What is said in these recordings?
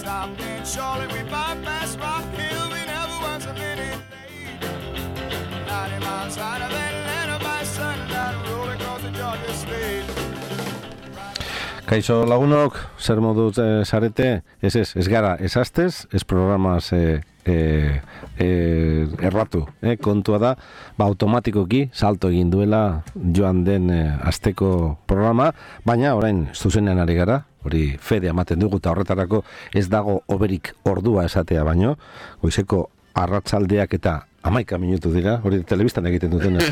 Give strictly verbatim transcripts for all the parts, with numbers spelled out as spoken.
stopped in Charlotte, we bypassed Rock Hill, we never was a minute late. ninety miles out of Atlanta by sundown, rolling across the Georgia state. Kaixo lagunok, zer moduz eh, zarete? Ez ez, ez gara, ez astez, ez programaz eh, eh, eh, erratu. Eh? Kontua da, ba, automatikoki salto egin duela joan den eh, asteko programa, baina orain zuzenean ari gara, hori fede ematen dugu, eta horretarako ez dago oberik ordua esatea baino, goizeko arratsaldeak eta amaika minutu dira, hori telebistan egiten duten ez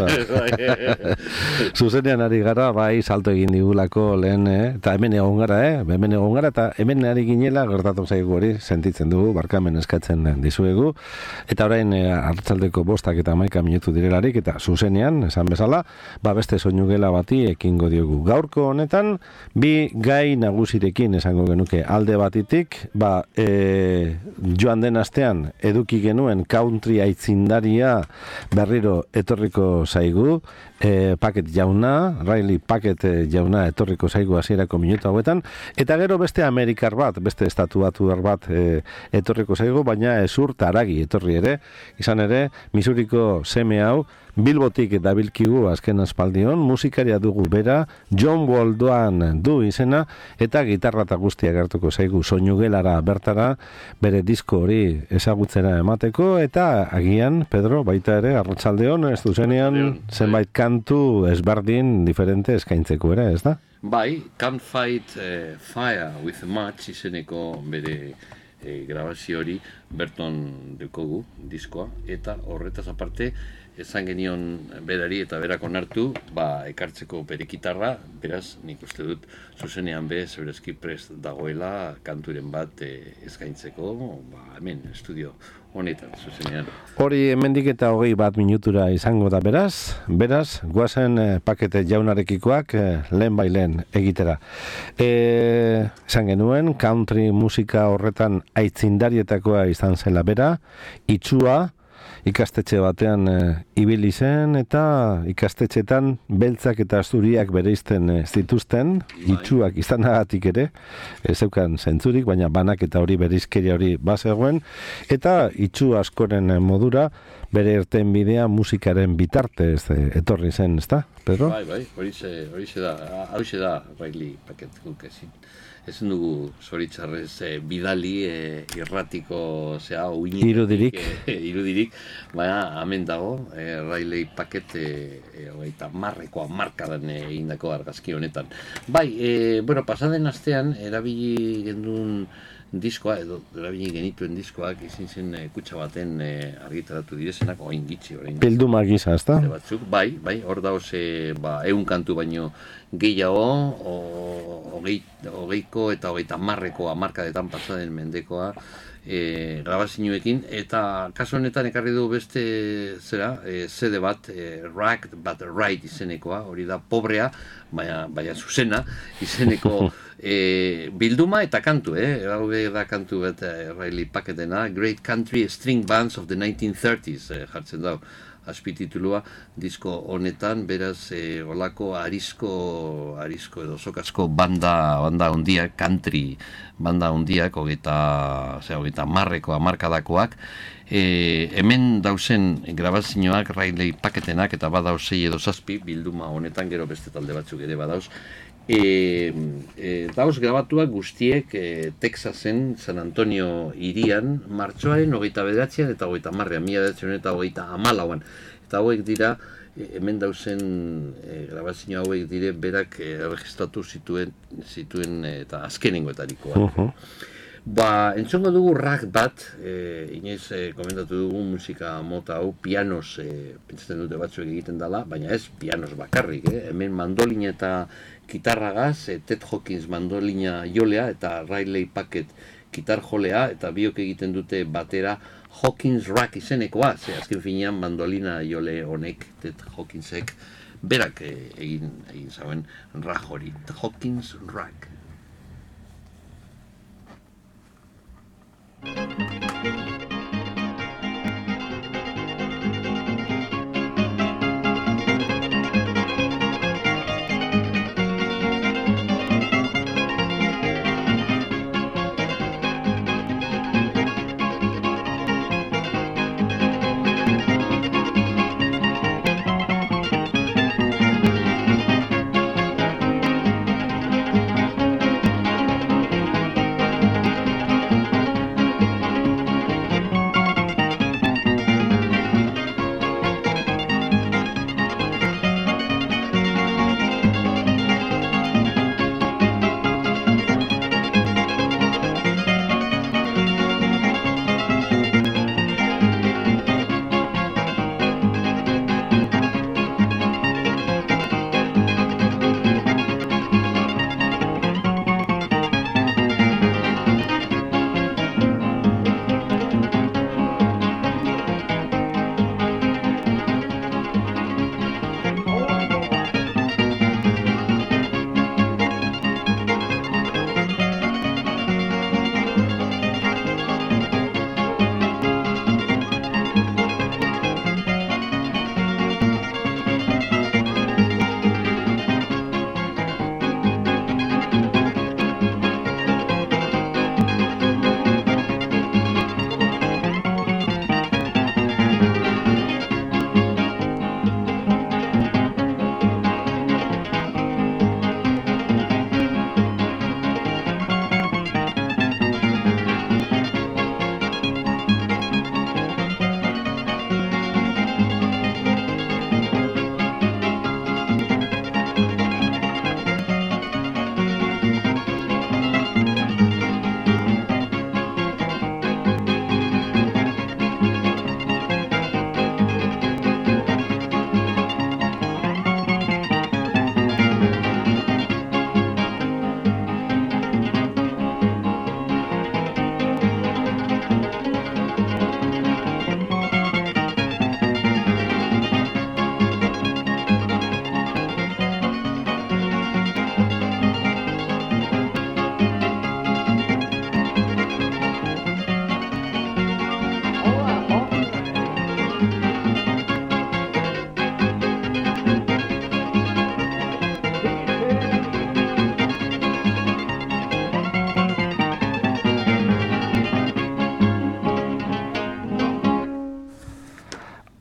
da. Zuzenean ari gara, bai, salto egin digulako lehen, eh? Eta hemen egon gara, eh? Hemen egon gara, eta hemen ari ginela, gertatu zaigu hori, sentitzen dugu, barkamen eskatzen dizuegu, eta orain eh, arratsaldeko bostak eta amaika minutu direlarik, eta zuzenean, esan bezala, ba beste soinugela bati ekingo diogu. Gaurko honetan, bi gai nagusirekin esango genuke alde batitik, ba, eh, joan den astean, eduki genuen country aitzindari berriro etorriko zaigu, e, Paket jauna, Riley Paket jauna etorriko zaigu hasierako minutu hauetan, eta gero beste Amerikar bat, beste estatuatuar bat e, etorriko zaigu, baina ezur taragi etorri ere, izan ere, Missouriko seme hau, Bilbotik dabilkigu azken aspaldion, musikaria dugu bera, John Waldoan du izena, eta gitarra eta guztiak hartuko zaigu soinugelara bertara, bere disko hori ezagutzera emateko, eta agian, Pedro, baita ere, arratsaldeon, ez duzenean, zenbait kantu ezberdin, diferente eskaintzeko ere, ez da? Bai, Can't Fight uh, Fire with a Match izeneko bere eh, grabazio hori berton dukogu diskoa, eta horretaz aparte, esan genion berari eta berak onartu, ba, ekartzeko bere gitarra, beraz, nik uste dut, zuzenean be, zeureski prest dagoela, kanturen bat e, eskaintzeko, ba, hemen, estudio honetan, zuzenean. Hori hemendik eta hogei bat minutura izango da beraz, beraz, guazen eh, Pakete jaunarekikoak eh, lehen bai lehen egitera. E, esan genuen, country musika horretan aitzindarietakoa izan zela bera, itxua, ikastetxe batean e, ibili zen eta ikastetxetan beltzak eta zuriak bereizten e, zituzten, itxuak izanagatik ere, ez zeukan zentzurik, baina banak eta hori bereizkeria hori bazegoen, eta itxu askoren modura bere erten bidea musikaren bitartez e, etorri zen, ezta, Pedro? Bai, bai, horixe, horixe da, horixe da, Riley Paket guk ezin. Ezin dugu zoritzarrez eh, bidali eh, irratiko zea uinitik, irudirik, eh, irudirik, baina hemen dago eh, Riley Paket eh, eta marrekoa markadan egindako argazki honetan. Bai, eh, bueno, pasaden astean erabili gendun diskoa, edo erabili genituen diskoak izin zen eh, kutxa baten eh, argitaratu direzenak, oin gitxi orain. Bilduma gisa, ezta? Batzuk, bai, bai, hor dauz eh, ba, eun kantu baino gehiago, hogei, hogeiko eta hogeita marreko hamarkadetan pasaden mendekoa e, grabazioekin, eta kasu honetan ekarri du beste zera, e, zede bat, e, Ragged but Right izenekoa, hori da pobrea, baina, baina zuzena, izeneko e, bilduma eta kantu, eh? Hau da kantu bat e, Riley Paketena, Great Country String Bands of the nineteen thirties e, jartzen dau. Azpititulua disko honetan, beraz e, olako arizko, arizko edo sokasko banda, banda hundiak, country banda hundiak, hogeita, hogeita marreko hamarkadakoak, e, hemen dauzen grabazioak, Riley Paketenak, eta badauzei edo zazpi, bilduma honetan, gero beste talde batzuk ere badauz, E, e, dauz grabatuak guztiek e, Texasen, San Antonio hirian, martxoaren hogeita bederatzean eta hogeita marrean, mila bederatzean eta hogeita hamalauan. Eta hauek dira, e, hemen dauzen e, grabazio hauek dire berak e, registratu zituen, zituen e, eta azkenengoetarikoak. Uh-huh. Ba, entzongo dugu rak bat, e, inoiz e, komentatu dugu musika mota hau, pianos, e, pentsatzen dute batzuek egiten dela, baina ez pianos bakarrik, eh? Hemen mandolina eta gitarragaz, e, Ted Hawkins mandolina jolea eta Riley Paket gitar jolea, eta biok egiten dute batera Hawkins Rack izenekoa, ze azken finean mandolina jole honek, Ted Hawkinsek, berak e, egin, egin zauen rak hori, Hawkins Rack.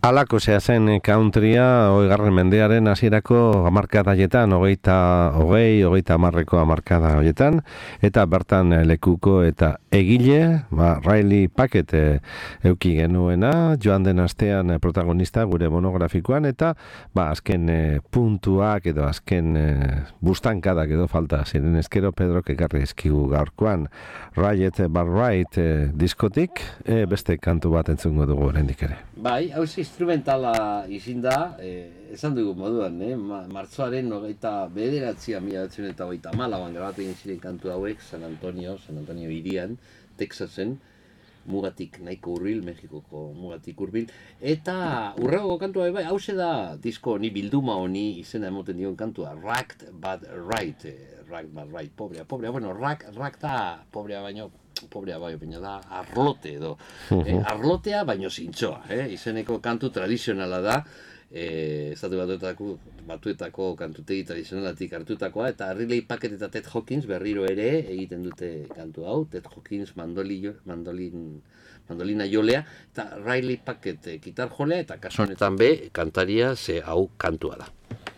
Alako zea zen countrya hogeigarren mendearen hasierako hamarkadaietan, hogeita hogei, hogeita hamarreko hamarkada hoietan, eta bertan lekuko eta egile, ba, Riley Puckett e, euki genuena, joan den astean protagonista gure monografikoan, eta ba, azken e, puntuak edo azken e, bustankadak edo falta ziren eskero Pedro ekarri eskigu gaurkoan. Riot Bar Right e, diskotik, e, beste kantu bat entzungo dugu oraindik ere. Bai, hau instrumentala izin da, eh, esan dugu moduan, eh? Ma, martzoaren hogeita bederatzia mila batzen eta hogeita malauan grabatu egin ziren kantu hauek San Antonio, San Antonio hirian, Texasen, mugatik nahiko hurbil, Mexikoko mugatik hurbil, eta urrego kantua bai, hause da disko honi bilduma honi izena emoten dion kantua, Racked But Right, eh, Racked But Right, pobrea, pobrea, bueno, rack, rack da, pobrea baino, pobrea bai, baina da arlote edo, eh, arlotea baino zintzoa, eh? Izeneko kantu tradizionala da, eh, estatu batuetako, batuetako kantutegi tradizionalatik hartutakoa, eta Riley Puckett eta Ted Hawkins berriro ere egiten dute kantu hau, Ted Hawkins mandolin, mandolin, mandolina jolea, eta Riley Puckett eh, gitar jolea, eta kasu honetan be, kantaria ze hau kantua da.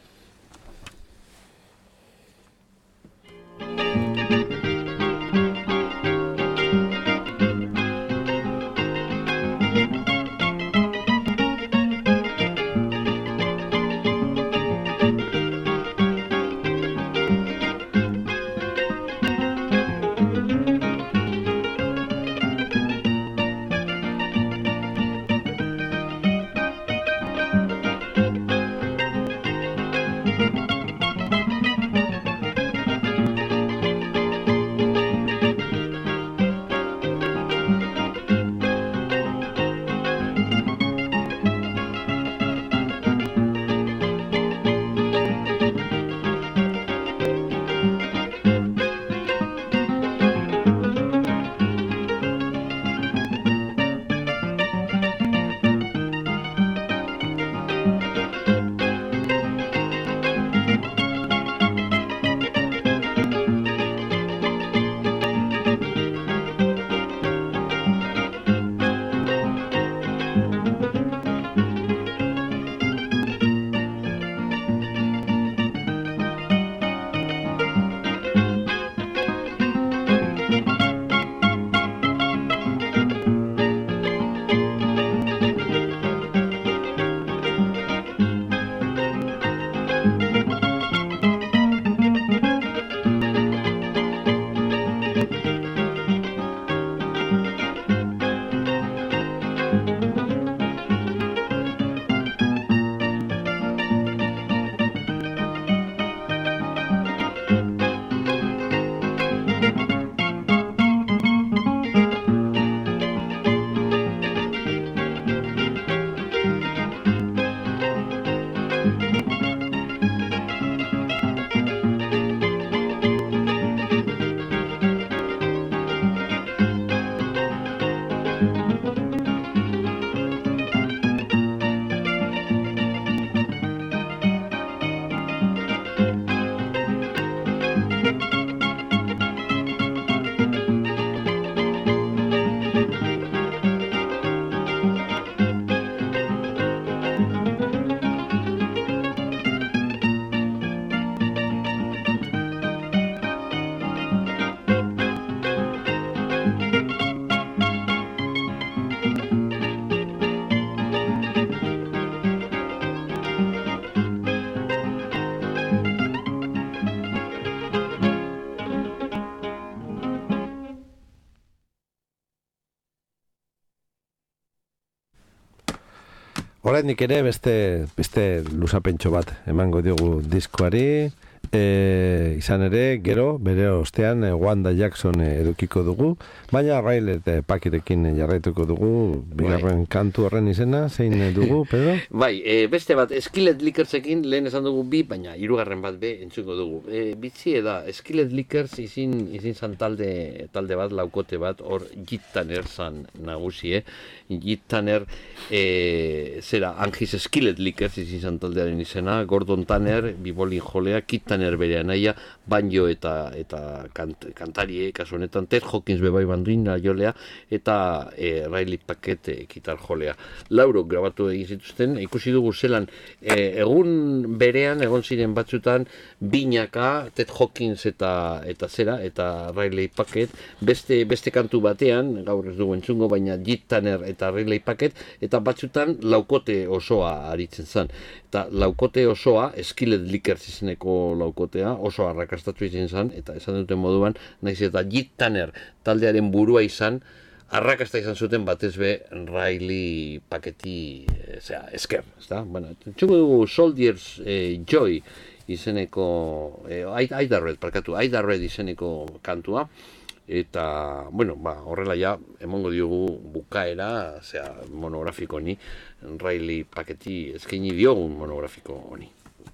Oraindik ere beste beste luzapentxo bat emango diogu diskoari, e, izan ere gero bere ostean e, Wanda Jackson e, edukiko dugu, baina Riley eta Puckettekin jarraituko dugu, bigarren bai. Kantu horren izena, zein dugu, Pedro? Bai, e, beste bat, Skillet Liquorsekin lehen esan dugu bi, baina hirugarren bat be entzuko dugu. E, bitxie da, Skillet Liquors izin, izin zan talde, talde bat, laukote bat, hor Jit Tanner zan nagusi, eh? Jit Tanner, e, zera, Angis Skillet Liquors izin zan taldearen izena, Gordon Tanner, bibolin jolea, Kit Tanner bere anaia, banjo eta eta kant, kantarie, kasu honetan Ted Hawkins bebai banduina jolea, eta e, Riley Packet e, gitar jolea. Laurok grabatu egin zituzten, ikusi dugu zelan, e, egun berean, egon ziren batzutan, binaka, Ted Hawkins eta eta zera, eta Riley Packet, beste, beste kantu batean, gaur ez dugu entzungo, baina Jet Tanner eta Riley Packet, eta batzutan laukote osoa aritzen zen. Eta laukote osoa, Skillet Lickers izeneko laukotea, oso arrakastatu izan zen, eta esan duten moduan, naiz eta Jet Tanner taldearen burua izan, arrakasta izan zuten batez be Riley Packeti, e, zera, esker, ezta? Bueno, txungo dugu Soldiers e, Joy izeneko, e, Aida Red, parkatu, Aida Red izeneko kantua, eta, bueno, ba, horrela ja, emongo diogu bukaera, zera, monografiko honi, Riley Packeti eskaini diogun monografiko honi.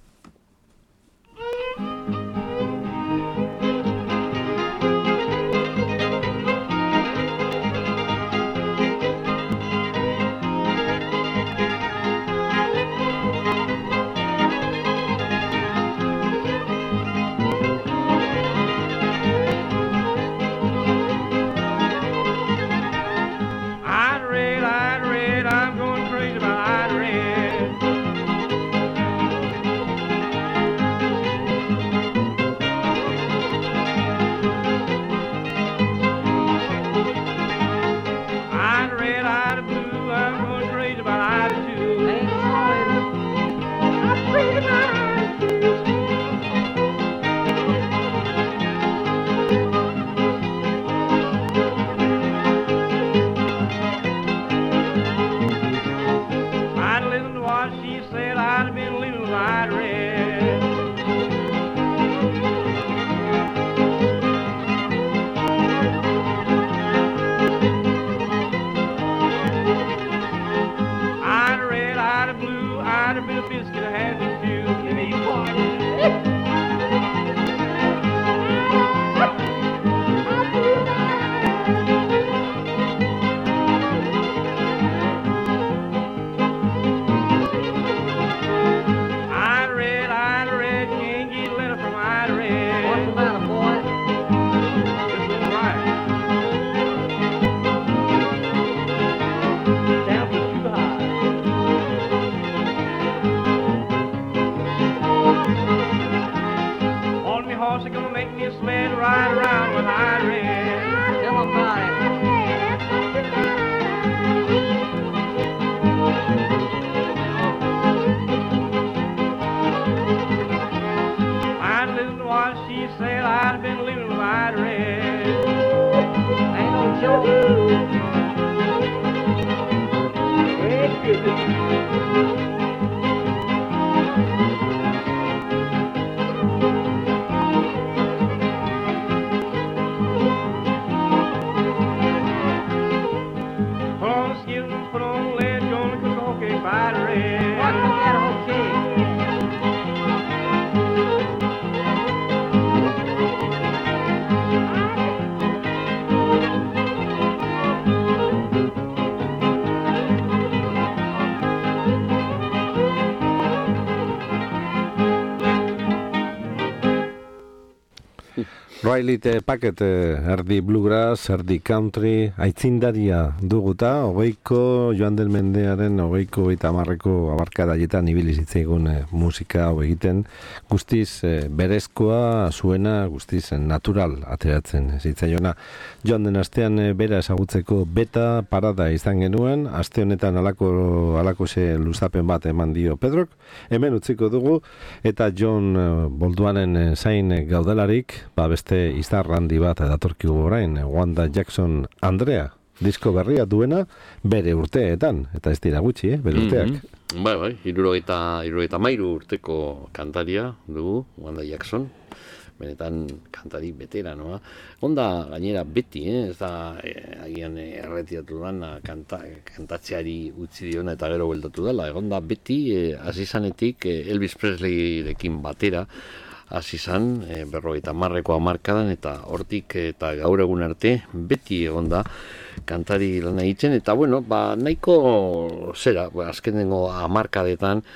Riley Packet, erdi bluegrass, erdi country, aitzindaria duguta, hogeiko joan den mendearen, hogeiko eta hamarreko abarkadaietan ibili zitzaigun e, musika hau egiten, guztiz e, berezkoa zuena, guztiz e, natural ateratzen zitzaiona. Joan den astean e, bera ezagutzeko beta parada izan genuen, aste honetan alako, alako ze luzapen bat eman dio Pedrok, hemen utziko dugu, eta John e, Bolduanen e, zain e, gaudelarik, ba beste izar handi bat datorkigu orain, Wanda Jackson Andrea, disko berria duena bere urteetan, eta ez dira gutxi, eh, bere urteak. Mm-hmm. Bai, bai, hirurogeita hamairu urteko kantaria dugu, Wanda Jackson, benetan kantari veteranoa. Onda gainera beti, eh, ez da eh, agian erretiratu dana kanta, kantatzeari utzi diona eta gero bueltatu dela. Egonda beti, eh, hasi zanetik eh, Elvis Presleyrekin batera, hasi izan, e, berrogeita hamarreko hamarkadan, eta hortik eta gaur egun arte beti egonda kantari lan egiten, eta bueno, ba, nahiko zera, ba, azkenengo hamarkadetan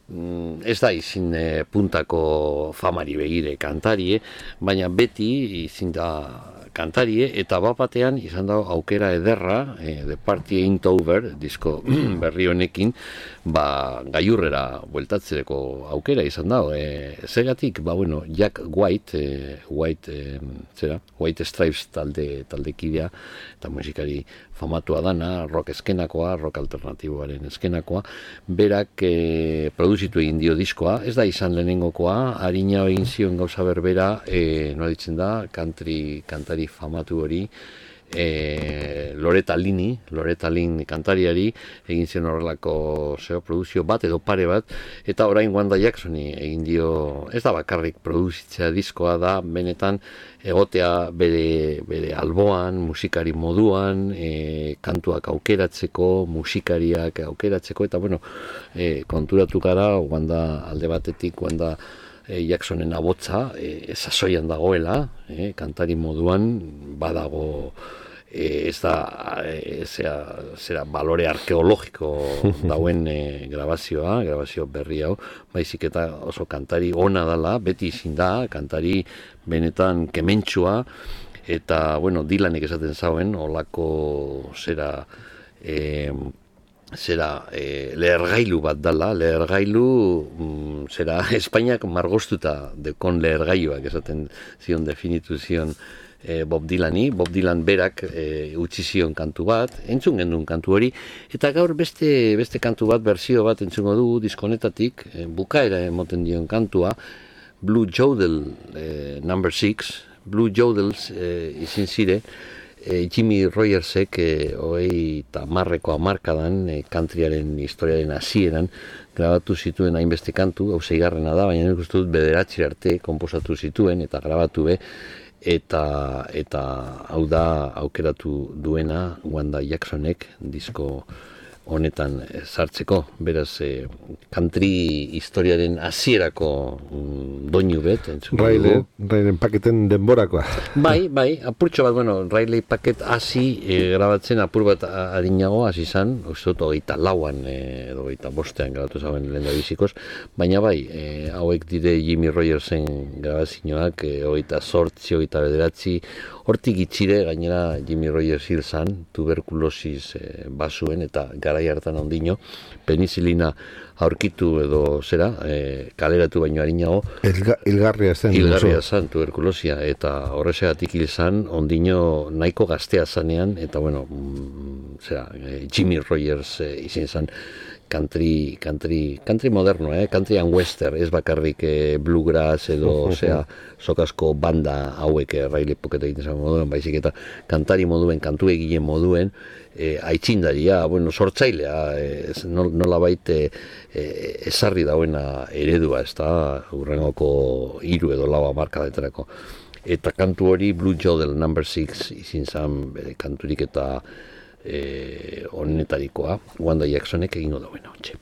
mm, ez da izin e, puntako famari begire kantarie, baina beti izin da kantarie, eta bat batean izan da aukera ederra, e, The Party Ain't Over, disko berri honekin, ba, gaiurrera bueltatzeko aukera izan da. E, zegatik, ba, bueno, Jack White, e, White, e, zera, White Stripes talde, taldekidea, eta musikari famatua dana, rock eskenakoa, rock alternatiboaren eskenakoa, berak e, produzitu egin dio diskoa, ez da izan lehenengokoa, harina egin zion gauza berbera, e, nola ditzen da, country, kantari famatu hori, e, Loretta Lynni, Loretta Lynn kantariari, egin zion horrelako zeo produzio bat edo pare bat, eta orain Wanda Jacksoni egin dio, ez da bakarrik produzitzea diskoa da, benetan egotea bere, bere alboan, musikari moduan, e, kantuak aukeratzeko, musikariak aukeratzeko, eta bueno, e, konturatu gara, Wanda alde batetik, Wanda e, Jacksonen abotza, e, sasoian dagoela, e, kantari moduan, badago, e, ez da, e, zera, zera balore arkeologiko dauen e, grabazioa, grabazio berri hau, baizik eta oso kantari ona dala, beti izin da, kantari benetan kementsua, eta, bueno, Dylanek esaten zauen, olako zera, e, zera, e, lehergailu bat dala, lehergailu, mm, zera, Espainiak margostuta dekon lehergailuak esaten zion, definitu zion e, Bob Dylani, Bob Dylan berak e, utzi zion kantu bat, entzun gendun kantu hori, eta gaur beste, beste kantu bat, berzio bat entzungo du diskonetatik, e, bukaera emoten dion kantua, Blue Jodel eh, number six, Blue Jodels eh, izin zire, eh, Jimmy Rogersek eh, hogei eta marreko hamarkadan eh, countryaren historiaren hasieran grabatu zituen hainbeste kantu, hau zeigarrena da, baina nik uste dut bederatzi arte konposatu zituen eta grabatu be, eta, eta hau da aukeratu duena Wanda Jacksonek disko honetan sartzeko, beraz, eh, country historiaren hasierako mm, doinu bet, entzun Riley, Riley paketen denborakoa. Bai, bai, apurtxo bat, bueno, Riley paket hasi e, grabatzen apur bat adinago hasi zan, uste dut hogeita lauan, e, edo hogeita bostean grabatu zauen lehen da bizikoz, baina bai, e, hauek dire Jimmy Rogersen grabazioak, e, hogeita sortzi, hogeita bederatzi, hortik itxire, gainera Jimmy Rogers hil zan, tuberkulosis e, basuen, eta garai hartan ondino, penizilina aurkitu edo zera, e, kaleratu baino harinago. Ilga, ilgarria zen. Ilgarria zen, tuberkulosia, eta horrezegatik hil zan, ondino nahiko gaztea zanean, eta bueno, mm, zera, e, Jimmy Rogers e, izin zan, country, country, country moderno, eh? Country and western, ez bakarrik eh, bluegrass edo, osea, sokasko banda hauek eh, Riley Pocket egiten zen moduen, baizik eta kantari moduen, kantu egile moduen, eh, aitzindaria, bueno, sortzailea, eh, nola baite eh, ezarri dauena eredua, ez da, urrengoko hiru edo lau hamarkadetarako. Eta kantu hori Blue Jodel number six izin zen bere kanturik eta Eh, onetarikoa, Wanda Jacksonek egingo dauen ontxe.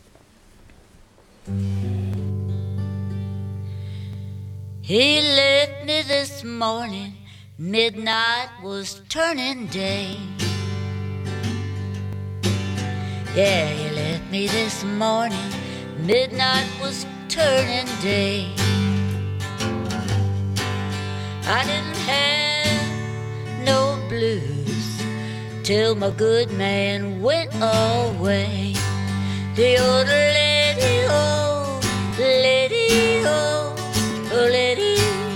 He left me this morning, midnight was turning day. Yeah, he left me this morning, midnight was turning day. I didn't have no blues till my good man went away. The old lady, oh, lady, oh, oh, lady,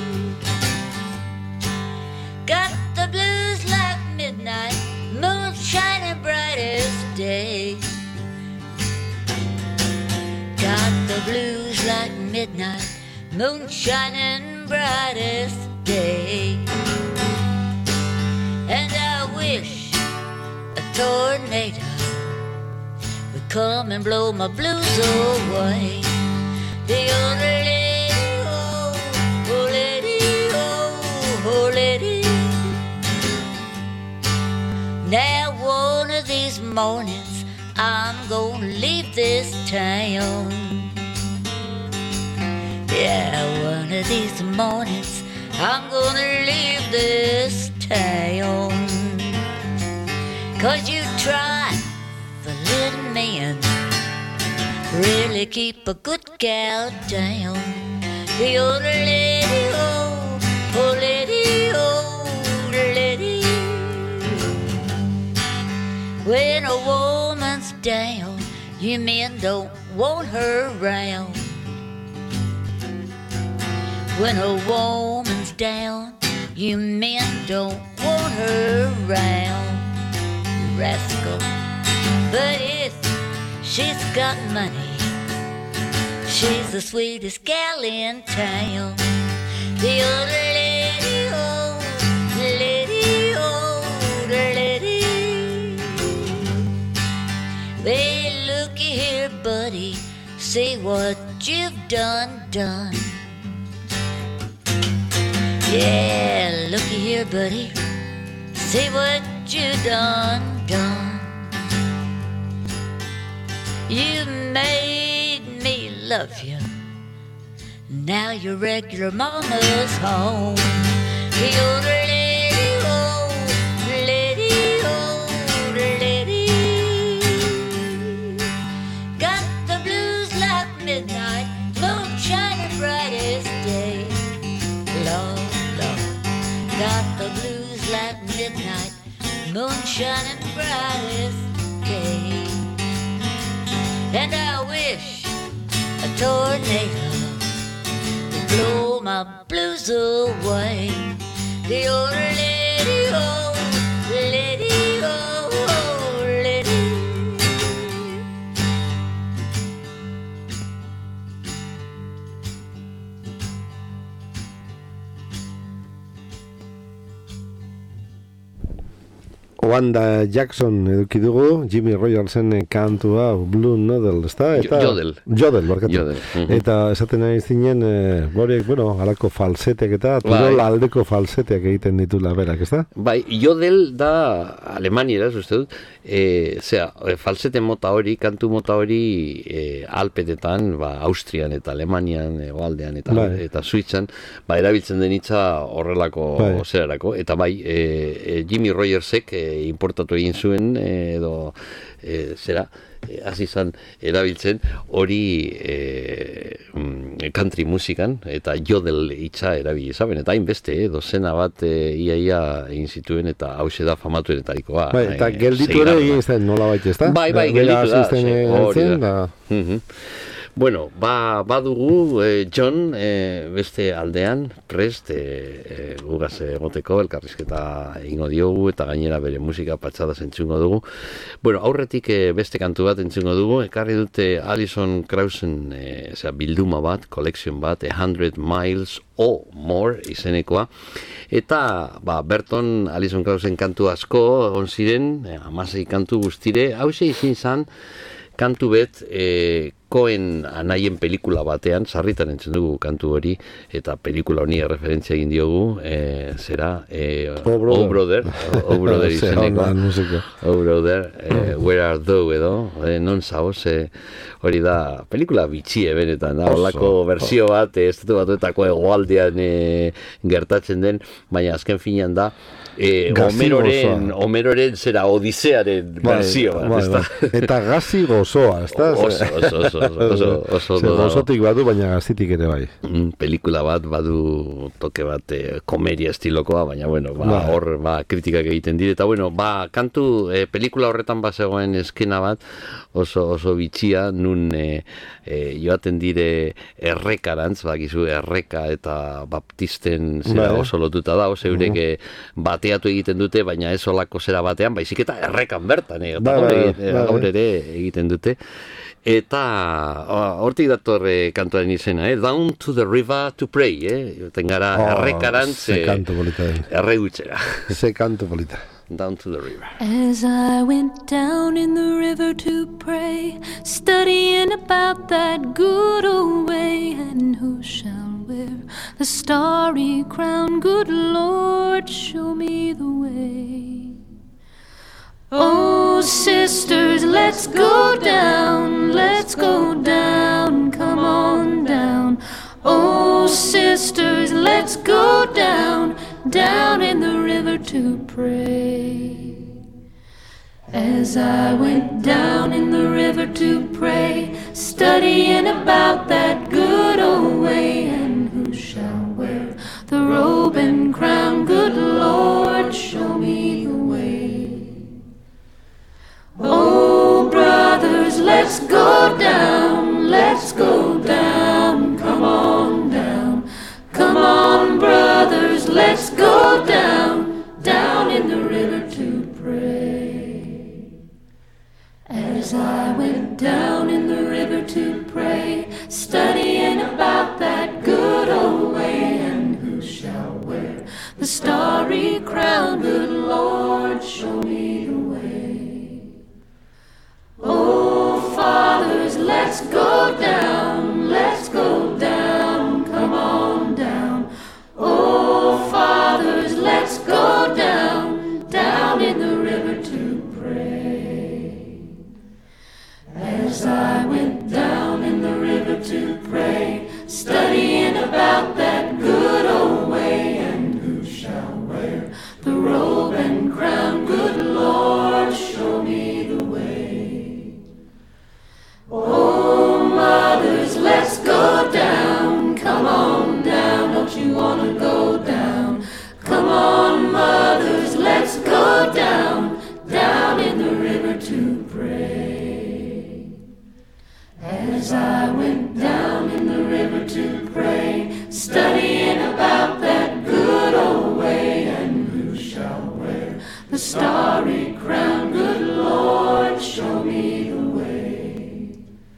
got the blues like midnight, moon shining bright as day. Got the blues like midnight, moon shining bright as day. And I wish tornado would come and blow my blues away. The old lady, oh, oh lady, oh, oh lady. Now one of these mornings I'm gonna leave this town. Yeah, one of these mornings I'm gonna leave this town. 'Cause you try for little men, really keep a good gal down. The old lady, oh, oh lady, oh lady. When a woman's down, you men don't want her around. When a woman's down, you men don't want her around, you rascal. But if she's got money, she's the sweetest gal in town. The old lady, oh, lady, oh, lady. Well, looky here, buddy, see what you've done, done. Yeah, looky here, buddy, see what you done, done. You made me love you, now your regular mama's home. The old lady, oh, lady, oh, lady. Got the blues like midnight, moon shining bright as day. Lord, got the blues like midnight, moon shining bright as day. And I wish a tornado would blow my blues away. The old lady, oh, lady, oh, oh lady. Wanda Jackson eduki dugu, Jimmy Rogersen kantua Blue Noodle, ezta? Eta Jodel. Jodel, barkatu. Jodel. Mm-hmm. Eta esaten nahi zinen, e, horiek, bueno, halako falsetek eta turol Bai. aldeko falsetek egiten ditula berak, ezta? Bai, Jodel da Alemaniera, uste dut, e, zera, falsete mota hori, kantu mota hori e, Alpetetan, ba, Austrian eta Alemanian, Egoaldean eta, Bai. eta Suitzan, ba, erabiltzen den hitza horrelako Bai. zerarako. Eta bai, e, e, Jimmy Rogersek e, importatu egin zuen, e, edo, e, zera, hasi izan erabiltzen hori e, country musikan eta jodel hitza erabili zaben eta hainbeste eh, dozena bat e, iaia egin zituen eta hauxe da famatuenetarikoa. Bai, eta e, gelditu ere egin zen nola baita, ezta? Bai, bai, gelditu da. Hori da. da. Bueno, ba, badugu eh, John eh, beste aldean prest eh, eh, gugaz egoteko elkarrizketa egingo diogu eta gainera bere musika patxada entzungo dugu. Bueno, aurretik eh, beste kantu bat entzungo dugu, ekarri dute Alison Krausen eh, zera, bilduma bat, collection bat, A Hundred Miles or More izenekoa. Eta ba, Berton Alison Krausen kantu asko on ziren, eh, amasei kantu guztire, hauxe izin zan kantu bet, eh, Coen anaien pelikula batean, sarritan entzun dugu kantu hori, eta pelikula honi referentzia egin diogu, e, zera, e, Oh Brother, Oh Brother, oh, brother izeneko, Oh Brother, e, Where Are Thou edo, e, non zaoz, e, hori da, pelikula bitxie benetan, da, holako berzio bat, e, estatu batuetako hegoaldean e, gertatzen den, baina azken finean da, E, Homeroren, Homeroren zera Odisearen berzio bat, bai, bai. Eta gazi gozoa, ezta? Oso, oso, oso, oso, oso, oso gozotik badu, baina gazitik ere bai. Mm, pelikula bat badu toke bat eh, komedia estilokoa, baina bueno, ba, hor ba, kritikak egiten dire, eta bueno, ba, kantu, eh, pelikula horretan bazegoen eskena bat, oso, oso bitxia, nun eh, eh, joaten dire errekarantz, bakizu, erreka eta baptisten zera oso lotuta da, oso eurek eh, bateatu egiten dute, baina ez olako zera batean, baizik eta errekan bertan, eh, eta gaur ere egiten dute. Eta hortik dator eh, kantuaren izena, eh? Down to the river to pray, eh? Tengara oh, errekarantz erregutxera. Ze kantu polita. Down to the river. As I went down in the river to pray, studying about that good old way, and who shall wear the starry crown? Good Lord, show me the way. Oh, sisters, let's go down, let's go down, come on down. Oh, sisters, let's go down, down in the river to pray. As As I went down in the river to pray, studying about that good old way, and who shall wear the robe and crown? Good Lord, show me the way. Oh, brothers, let's go down, let's go down, come on down. Come on, brothers, let's go down, down in the river to pray. As I went down in the river to pray, studying about that good old way, and who shall wear the starry crown? Good Lord, show me the way. Oh, fathers, let's go down, let's go down, come on down. Oh, fathers, let's go down, down in the river to pray. As I went down in the river to pray, studying about that good old way, and who shall wear the robe and crown? Good Lord, show me the way. Oh, mothers, let's go down, come on down, don't you wanna go down? Come on, mothers, let's go down, down in the river to pray. As I went down in the river to pray, studying about that good old way, and who shall wear the starry crown? Good Lord, show me the way.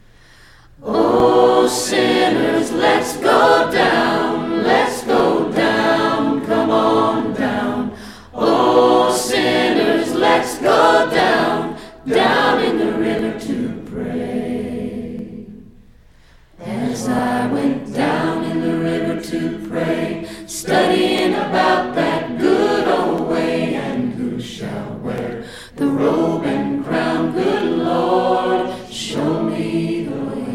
Oh, sinners, let's go down, let's go down, come on down. Oh, sinners, let's go down, down in the river to pray. As I went down in the river to pray, studying about that good old way, and who shall wear the robe and crown? Good Lord, show me the way.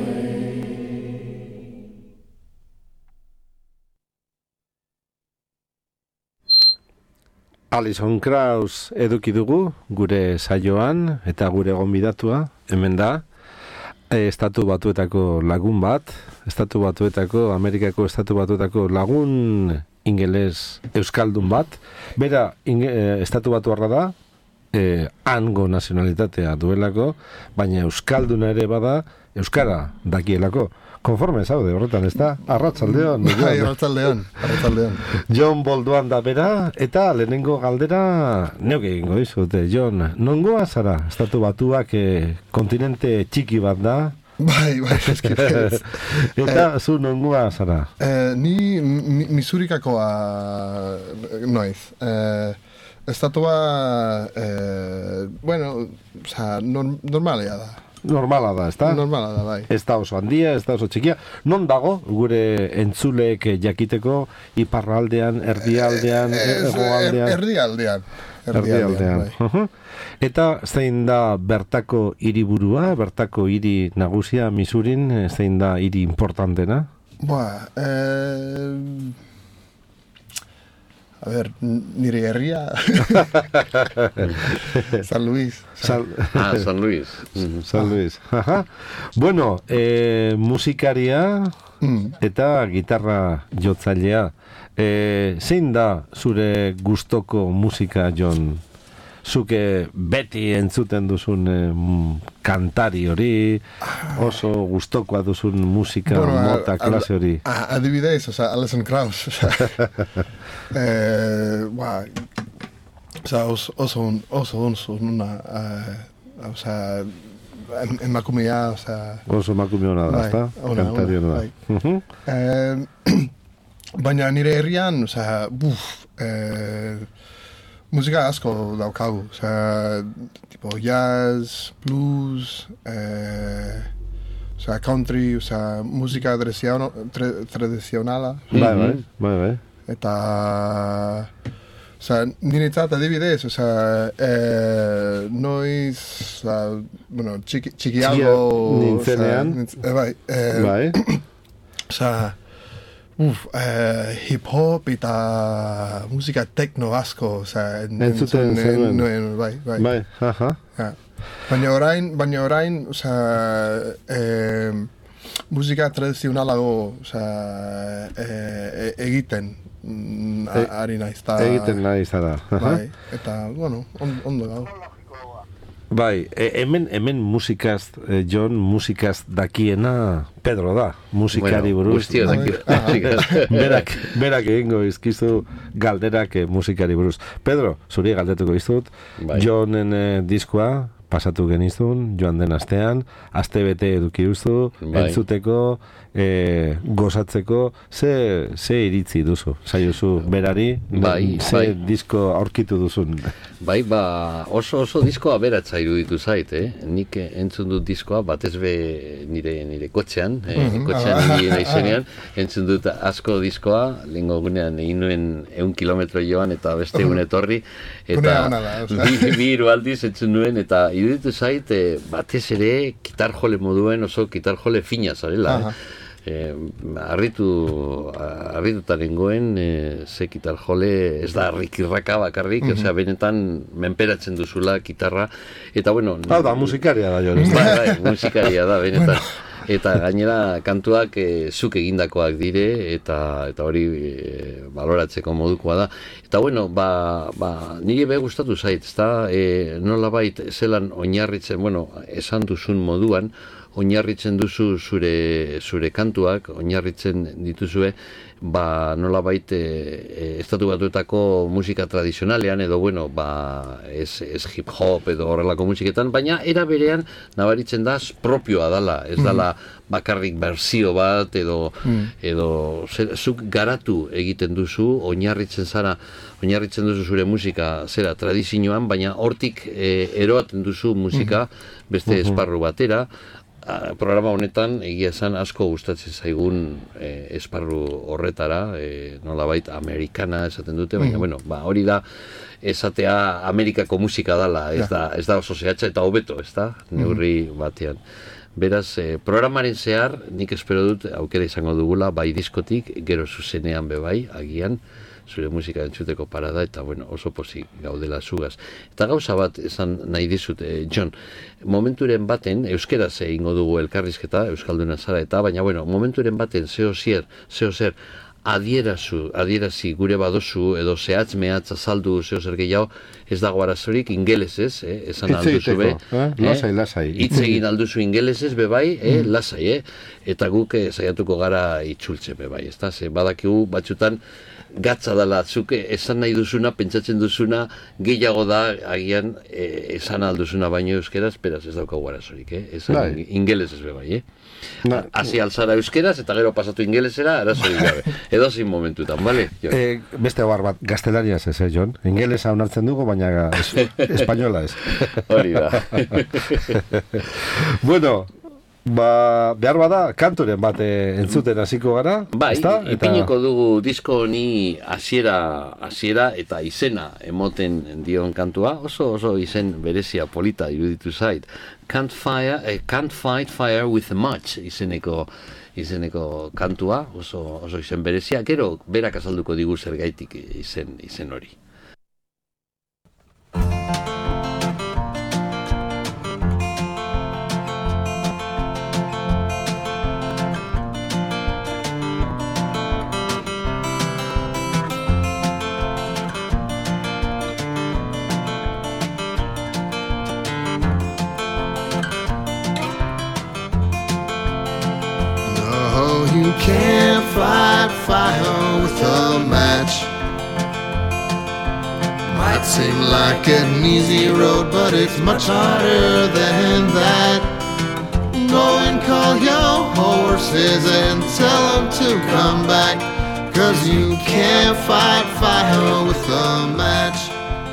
Alison Krauss eduki dugu gure saioan, eta gure gonbidatua hemen da. E, estatu batuetako lagun bat, estatu batuetako, Amerikako estatu batuetako lagun ingeles euskaldun bat. Bera, inge, e, estatu batuarra da, e, hango nazionalitatea duelako, baina euskalduna ere bada, euskara dakielako. Konforme zaude horretan, ez da? Arratsaldeon. Bai, arratsaldeon, arratsaldeon. Jon Bolduan da bera, eta lehenengo galdera neuk egingo dizute. Jon, nongoa zara? Estatu Batuak eh, kontinente txiki bat da. Bai, bai, eskidez. Eta eh, zu nongoa zara? Eh, ni mi, Misurikakoa noiz. Eh, estatua, eh, bueno, oza, norm, normalea da. Normala da, ezta? Normala da, bai. Ez da oso handia, ez da oso txikia. Non dago gure entzuleek jakiteko iparraldean, erdialdean, hegoaldean? Er, erdialdean. Erdialdean. Bai. Eta zein da bertako hiriburua, bertako hiri nagusia, Misurin, zein da hiri importantena? Ba, eh... A ver, nire herria... San Luis. San... Ah, San Luis. Mm, San Luis. Aha. Bueno, eh, musikaria mm. eta gitarra jotzailea. Eh, zein da zure gustoko musika, Jon? Zuke beti entzuten duzun eh, kantari hori, oso gustokoa duzun musika bueno, mota klase hori. Adibidez, o sea, Alison Krauss. O sea, eh, ba, o sea, oso, oso, oso, oso, una, uh, o sea, emakumea, o sea... Oso emakume hona da, ezta? Kantari hona da. Uh-huh. Eh, baina nire herrian, o sea, buf, eh, musika asko daukagu, o sea, tipo jazz, blues, eh, o sea, country, o sea, musika tradizionala. Bai, bai, bai, bai. Eta, o sea, niretzat adibidez, o sea, eh, noiz, o sea, bueno, txiki, txikiago... Nintzenean. O sea, nintz, eh, bai, eh, bai. O sea, Uf, eh, hip-hop eta musika tekno asko, oza, Entzuten zenuen. nuen, bai, bai. Bai, aha. Ja. Baina orain, baina orain, oza, eh, musika tradizionalago, oza, eh, egiten mm, E- ari naiz, ta, Egiten nahi zara. aha. bai, eta, bueno, on, ondo gau. Bai, e, hemen, hemen musikaz, eh, Jon, musikaz dakiena Pedro da, musikari buruz. Guztio daki. berak, berak egingo izkizu galderak eh, musikari buruz. Pedro, zuri galdetuko iztut, Bai. Jonen eh, diskoa pasatu genizun, joan den astean, aste bete eduki duzu, Bai. entzuteko, eh, gozatzeko, ze, ze iritzi duzu, zaiozu berari, Bai, ze bai. disko aurkitu duzun. Bai, ba, oso oso diskoa aberatsa iruditu zait, eh? Nik eh, entzun dut diskoa, batez be nire, nire kotxean, eh? Mhm. kotxean Ah. nire naizenean, entzun dut asko diskoa, lehengo gunean egin nuen eun kilometro joan eta beste egun etorri, eta Gunea ona da, osea. bi, bi hiru aldiz entzun nuen, eta iruditu zait, eh, batez ere, gitar jole moduen oso gitar jole fina zarela, Aha. eh? Eh, arritu arrituta nengoen eh, ze gitar jole ez da rikirraka bakarrik, osea benetan menperatzen duzula gitarra eta bueno, Hau da, musikaria da, Jon. bai, bai, musikaria da benetan. Eta gainera kantuak eh, zuk egindakoak dire eta eta hori eh, baloratzeko modukoa da. Eta bueno, ba, ba niri be gustatu zait, ezta? Eh, nolabait zelan oinarritzen, bueno, esan duzun moduan oinarritzen duzu zure zure kantuak, oinarritzen dituzue ba nolabait e, e, estatu batuetako musika tradizionalean edo bueno, ba ez, ez hip hop edo horrelako musiketan, baina era berean nabaritzen da propioa dala, ez dala bakarrik berzio bat edo edo zer, zuk garatu egiten duzu, oinarritzen zara, oinarritzen duzu zure musika zera tradizioan, baina hortik e, eroaten duzu musika beste esparru batera. Ah, programa honetan egia esan asko gustatzen zaigun eh, esparru horretara, eh, nolabait amerikana esaten dute, baina bueno, ba hori da esatea Amerikako musika dala, ez da ez da oso zehatza eta hobeto, ez da, neurri batean. Beraz, eh, programaren zehar nik espero dut aukera izango dugula bai diskotik, gero zuzenean be bai, agian zure musika entzuteko parada, eta bueno, oso pozik gaudela zugaz. Eta gauza bat esan nahi dizut, eh, Jon, momenturen baten, euskeraz egingo dugu elkarrizketa, euskalduna zara eta, baina bueno, momenturen baten zeo zer, zeo zer, adierazu, adierazi gure badozu, edo zehatz mehatz azaldu zeo zer gehiago, ez dago arazorik ingelesez, eh, esan Hitz alduzu be. egiteko, eh? Lasai, lasai. Hitz egin alduzu ingelesez be bai, eh, lasai, eh? Eta guk eh, saiatuko gara itzultze be bai, ezta? Ze badakigu batzutan gatza dela, zuk esan nahi duzuna, pentsatzen duzuna, gehiago da, agian eh, esan alduzuna baino euskeraz, beraz ez daukagu arazorik, eh? Esan Bai. ingelesez be bai, eh? Ba, Hasi alzara euskeraz eta gero pasatu ingelesera, arazorik gabe. Edo zin momentutan, bale? Jon? Eh, beste bar bat, gaztelaniaz ez, eh, Jon? Ingelesa onartzen dugu, baina es, espainola ez. Hori da. Bueno, ba, behar bada, kanturen bat eh, entzuten hasiko gara, Bai, ezta? ipiniko dugu disko honi hasiera hasiera eta izena emoten dion kantua, oso oso izen berezia polita iruditu zait. Can't fire, eh, can't fight fire with a match izeneko izeneko kantua, oso oso izen berezia, gero berak azalduko digu zergaitik izen izen hori. No, you can't fight fire with a match. Might seem like an easy road, but it's much harder than that. Go and call your horses and tell them to come back, 'cause you can't fight fire with a match.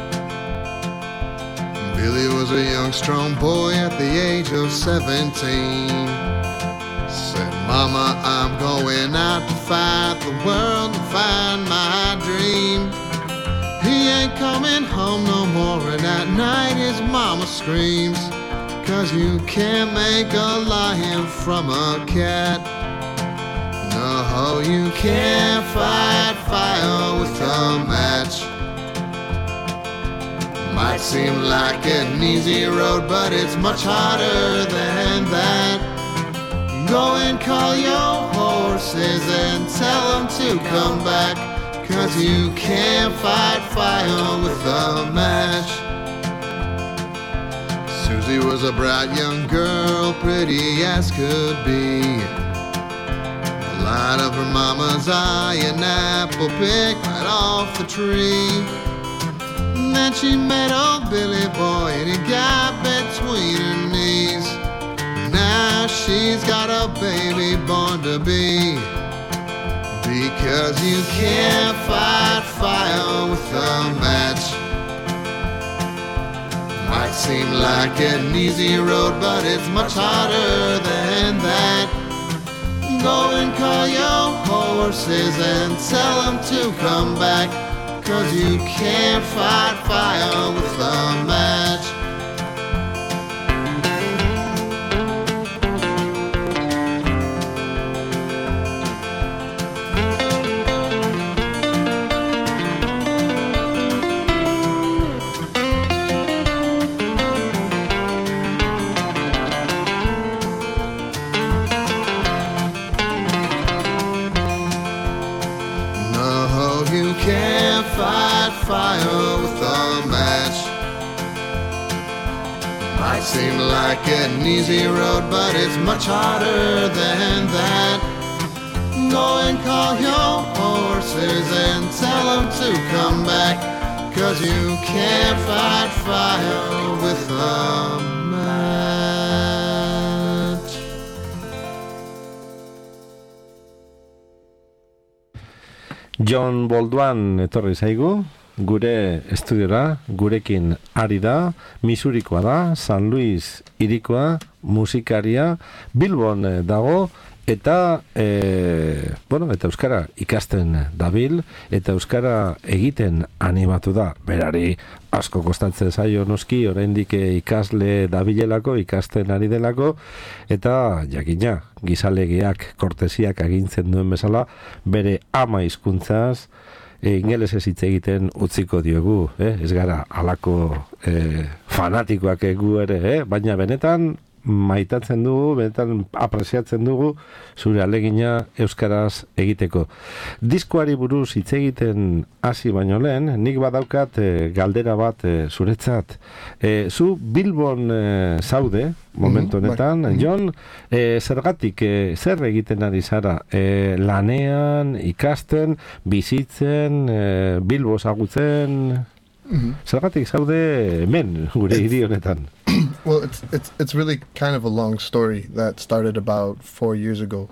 Billy was a young, strong boy at the age of seventeen. Said, Mama, I'm going out to fight the world to find my dream. He ain't coming home no more, and at night his mama screams, 'cause you can't make a lion from a cat. No, No, you can't fight fire with a match. Might seem like an easy road, but it's much harder than that. Go and call your horses and tell them to come back, 'cause you can't fight fire with a match. Susie was a bright young girl, pretty as could be. The light of her mama's eye, an apple picked right off the tree. And then she met old Billy Boy and he got between her knees. Now she's got a baby born to be. Because you can't fight fire with a match. Might seem like an easy road, but it's much harder than that. Go and call your horses and tell them to come back, 'cause you can't fight fire with a match. Fire with a match. Might seem like an easy road, but it's much harder than that. Go and call your horses and tell them to come back, 'cause you can't fight fire with a match. John Bolduan etorri zaigu, gure estudiora, gurekin ari da, Missourikoa da, San Luis hirikoa, musikaria, Bilbon dago, eta, e, bueno, eta euskara ikasten dabil, eta euskara egiten animatu da, berari asko kostatzen zaio noski, oraindik ikasle dabilelako, ikasten ari delako, eta jakina, gizalegeak, kortesiak agintzen duen bezala, bere ama hizkuntzaz, E, ingelesez hitz egiten utziko diogu, eh? Ez gara halako e, fanatikoak egu ere, eh? Baina benetan maitatzen dugu, benetan apresiatzen dugu zure alegina euskaraz egiteko. Diskoari buruz hitz egiten hasi baino lehen, nik badaukat e, galdera bat e, zuretzat. E, zu Bilbon e, zaude, momentu honetan, mm-hmm. Jon, e, zergatik, e, zer egiten ari zara? E, lanean, ikasten, bizitzen, e, Bilbo zagutzen... Mm-hmm. Zergatik zaude hemen gure hiri honetan? Well, it's it's it's really kind of a long story that started about four years ago.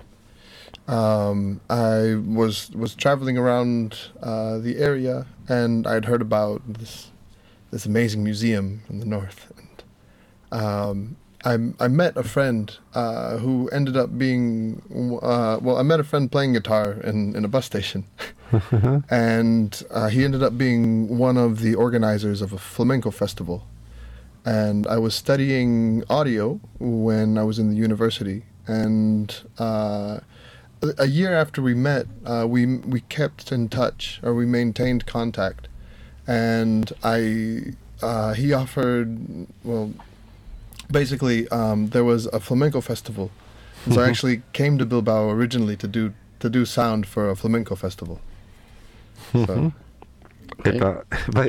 Um, I was was traveling around uh, the area, and I'd heard about this this amazing museum in the north. And um, I I met a friend uh, who ended up being uh, well. I met a friend playing guitar in in a bus station. And uh, he ended up being one of the organizers of a flamenco festival. And I was studying audio when I was in the university. And uh, a year after we met, uh, we we kept in touch, or we maintained contact. And I uh, he offered, well, basically um, there was a flamenco festival. So I actually came to Bilbao originally to do to do sound for a flamenco festival. So. Eta, bai,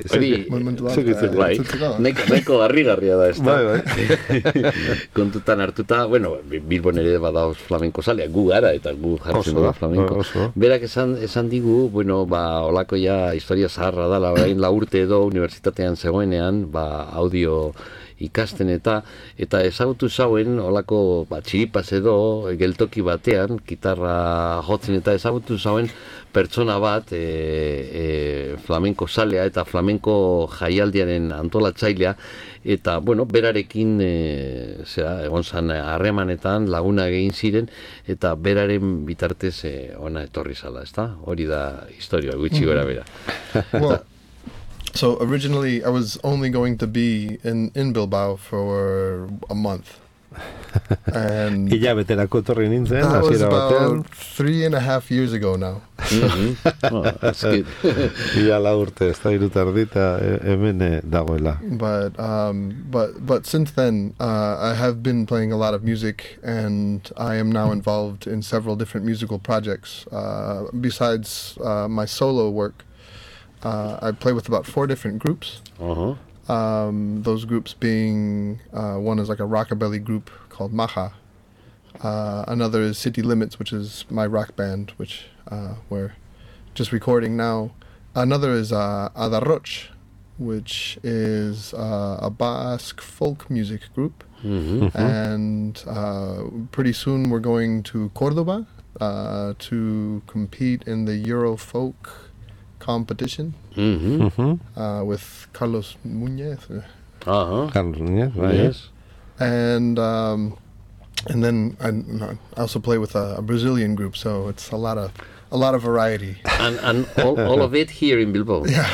neko harrigarria da ez da. Kontutan hartuta, bueno, Bilbon ere badaoz flamenko zalea, gu gara eta gu jartzen dugu flamenko. Berak esan, esan digu, bueno, ba, olako ja historia zaharra da, orain la urte edo unibertsitatean zegoenean, ba, audio ikasten eta eta ezagutu zauen olako ba, txiripaz edo geltoki batean, gitarra jotzen eta ezagutu zauen pertsona bat e, e, flamenko zalea eta flamenko jaialdiaren antolatzailea eta, bueno, berarekin e, zera, egon zan harremanetan laguna egin ziren eta beraren bitartez e, ona etorri zala, ezta? Hori da historia, gutxi gora bera. Well, so originally I was only going to be in, in Bilbao for a month. And Hilabeterako etorri nintzen, that was hasiera batean. about three and a half years ago now. Mm-hmm. Oh, that's good. Ia la urte, ez da iruta erdita hemen eh, dagoela. But um, but but since then, uh, I have been playing a lot of music, and I am now involved in several different musical projects. Uh, besides uh, my solo work, uh, I play with about four different groups. Uh-huh. Um, those groups being uh, one is like a rockabilly group called Maha. Uh, another is City Limits, which is my rock band, which uh, we're just recording now. Another is uh, Adarroch, which is uh, a Basque folk music group. Mm-hmm. And uh, pretty soon we're going to Cordoba uh, to compete in the Euro folk competition Mm-hmm. Mhm. uh, with Carlos Muñez. Uh-huh. Carlos Núñez, bai, Yes. And um, and then I, I also play with a, a Brazilian group, so it's a lot of a lot of variety. And, and all, all of it here in Bilbao. Yeah.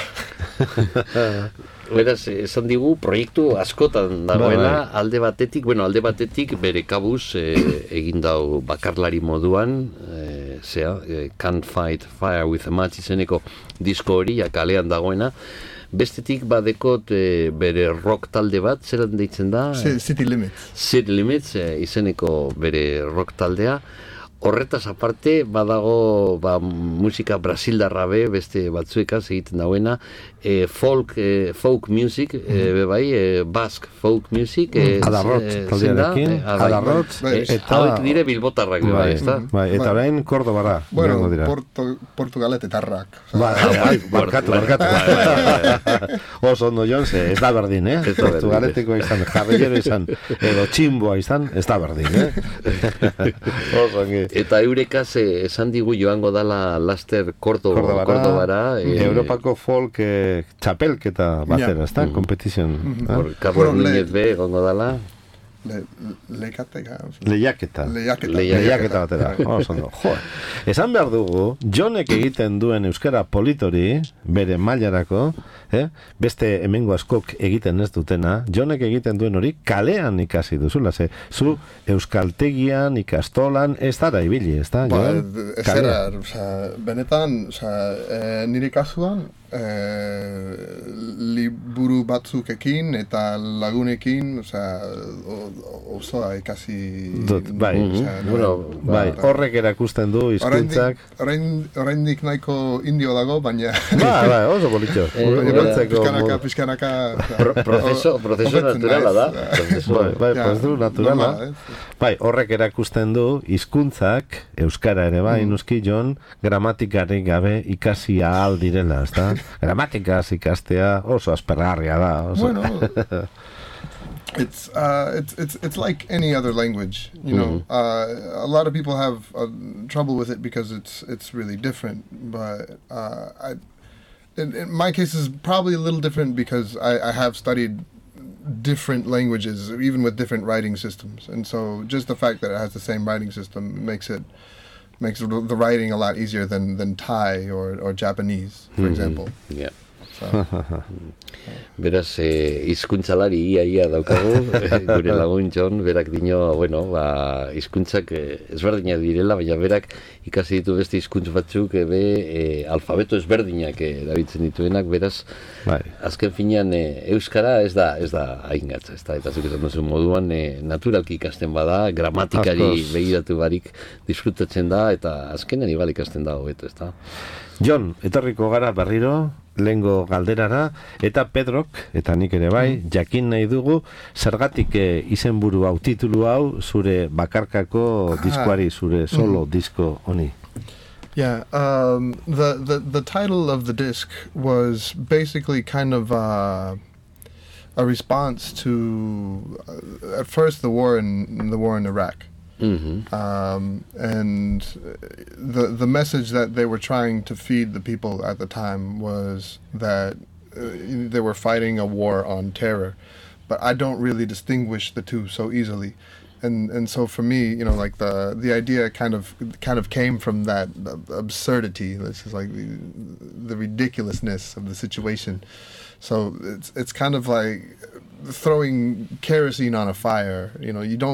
Beraz, esan digu, proiektu askotan dagoela, Bai. alde batetik, bueno, alde batetik bere kabuz eh, egin dau bakarlari moduan, eh, zea, eh, Can't Fight Fire with a Match izeneko disko hori, ja kalean dagoena. Bestetik badekot eh, bere rock talde bat, zeran deitzen da? C- City Limits. City Limits eh, izeneko bere rock taldea. Horretaz aparte, badago ba, musika brasildarra be, beste batzuekaz egiten dauena, eh, folk, eh, folk music, eh, be bai, eh, Basque folk music. Eh, Adarrotz eh, taldearekin, zein da? Eh, bai. Adarrotz, Bai. Eh, eta... hauek dire bilbotarrak be bai, Bai, ezta? bai, eta Bai. orain Kordobara, Bueno, joango dira. Porto, Portugaletetarrak. Bai, bai, barkatu, barkatu. Oso ondo Jonse, ez da berdin, eh? Ez da berdin. Portugaleteko izan, jarrilero izan, edo tximboa izan, ez da berdin, eh? Oso ongi. Eta eurekaz eh, esan digu joango dala laster Kordoba, Kordobara, Kordobara eh, Europako folk eh, txapelketa batera, Ja. ezta? Competition. eh? hor, Carlos Bueno, le- Núñez be egongo dala. Le, lekateka. Lehiaketa. Lehiaketa. Lehiaketa batera. Oso ondo. Jo. Esan behar dugu, Jonek egiten duen euskara politori, bere mailarako, eh? beste hemengo askok egiten ez dutena, Jonek egiten duen hori kalean ikasi duzula, ze zu euskaltegian, ikastolan, ez dara ibili, ez da? Ba, Jon? ez Kalean. era, osea, benetan, osea, eh, nire kasuan, eh, liburu batzukekin eta lagunekin, osea, o- o- osoa ikasi... Dut, bai. osea, no- Bueno, Bai, horrek erakusten du hizkuntzak. Oraindik, orain, oraindik nahiko indio dago, baina... Bai, bai, oso politxo. Eh, Ulertzeko Pizkanaka, modu. pizkanaka... Pro, proceso, proceso hobetzen naturala da. naiz, eh. Proceso, Bai, bai, Ja, prozesu naturala. normala, ez? Bai, horrek erakusten du hizkuntzak euskara ere bai, noski Jon, gramatikarik gabe ikasi ahal direla, ezta? Gramatikaz ikastea oso aspergarria da, oso. Bueno, it's uh, it's it's it's like any other language, you know. Uh, a lot of people have uh, trouble with it because it's it's really different. But uh, I, in, in my case, is probably a little different because I, I have studied different languages, even with different writing systems, and so just the fact that it has the same writing system makes it makes the the writing a lot easier than than Thai or or Japanese, for example. yeah. So. Beraz, eh, hizkuntzalari ia ia daukagu, gure lagun Jon, berak dino, bueno, ba, hizkuntzak eh, ezberdinak direla, baina berak ikasi ditu beste hizkuntz batzuk, eh, be, eh, alfabeto ezberdinak eh, erabiltzen dituenak, beraz, Bai. azken finean eh, euskara ez da ez da haingatza, ez da, eta zuk esan duzu moduan eh, naturalki ikasten bada, gramatikari Askoz. begiratu barik disfrutatzen da, eta azkenean ibal ikasten da hobeto, ez da. Jon, etorriko gara berriro, lehengo galderara, eta Pedrok, eta nik ere bai, jakin nahi dugu, zergatik eh, izenburu hau, titulu hau, zure bakarkako diskoari, zure solo disko honi. Yeah, um, the, the the title of the disc was basically kind of uh, a response to, uh, at first, the war in the war in Iraq, Mm-hmm. um, and the the message that they were trying to feed the people at the time was that uh, they were fighting a war on terror, but I don't really distinguish the two so easily. And and so for me, you know, like the the idea kind of kind of came from that absurdity. This is like the, the ridiculousness of the situation. So it's it's kind of like throwing kerosene on a fire. You know, you don't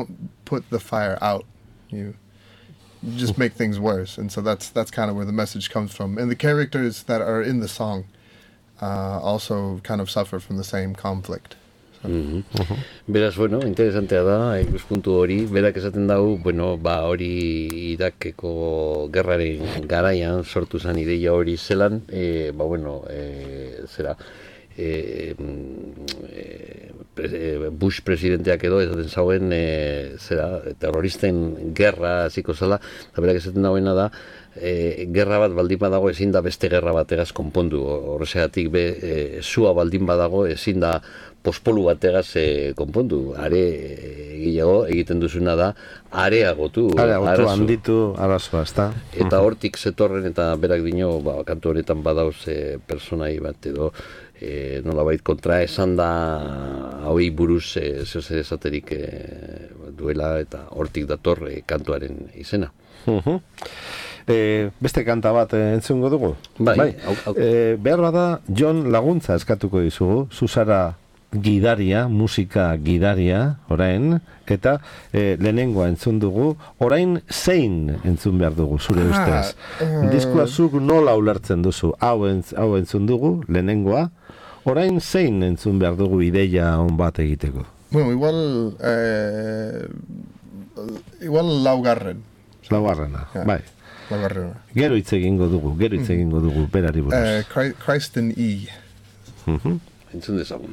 put the fire out. You, you just make things worse, and so that's that's kind of where the message comes from. And the characters that are in the song uh, also kind of suffer from the same conflict. So. Mm-hmm. Uh-huh. Beraz, bueno, interesantea da, ikuspuntu hori, berak esaten dago, bueno, ba, hori Irakeko gerraren garaian sortu zen ideia hori zelan, e, ba, bueno, e, zera, e, e, Bush presidenteak edo esaten zauen, e, zera, terroristen gerra hasiko zela, eta berak esaten dagoena da, E, gerra bat baldin badago ezin da beste gerra bategaz konpondu, horregatik be e, sua baldin badago ezin da pospolu bategaz e, konpondu, are e, gehiago egiten duzuna da areagotu areagotu handitu arazoa, ezta? Eta hortik zetorren eta berak dino, ba, kantu honetan badauz e, personai bat edo e, nolabait kontra esan da hauei buruz e, zeozer esaterik e, duela eta hortik dator e, kantuaren izena. Uh-huh. E, beste kanta bat e, entzungo dugu? Bai, bai. Au, au. E, behar bada Jon laguntza eskatuko dizugu, zuzara gidaria, musika gidaria, orain, eta e, lehenengoa entzun dugu, orain zein entzun behar dugu, zure ah, ustez. Uh... Diskua zuk nola ulertzen duzu, hau, entz, hau entzun dugu, lehenengoa, orain zein entzun behar dugu ideia on bat egiteko? Bueno, igual, eh, igual laugarren. Laugarrena, ja. Bai. Laugarrena. Gero hitz egingo dugu, gero hitz egingo dugu, berari buruz. Uh, Christ in E. Uh-huh. Entzun dezagun.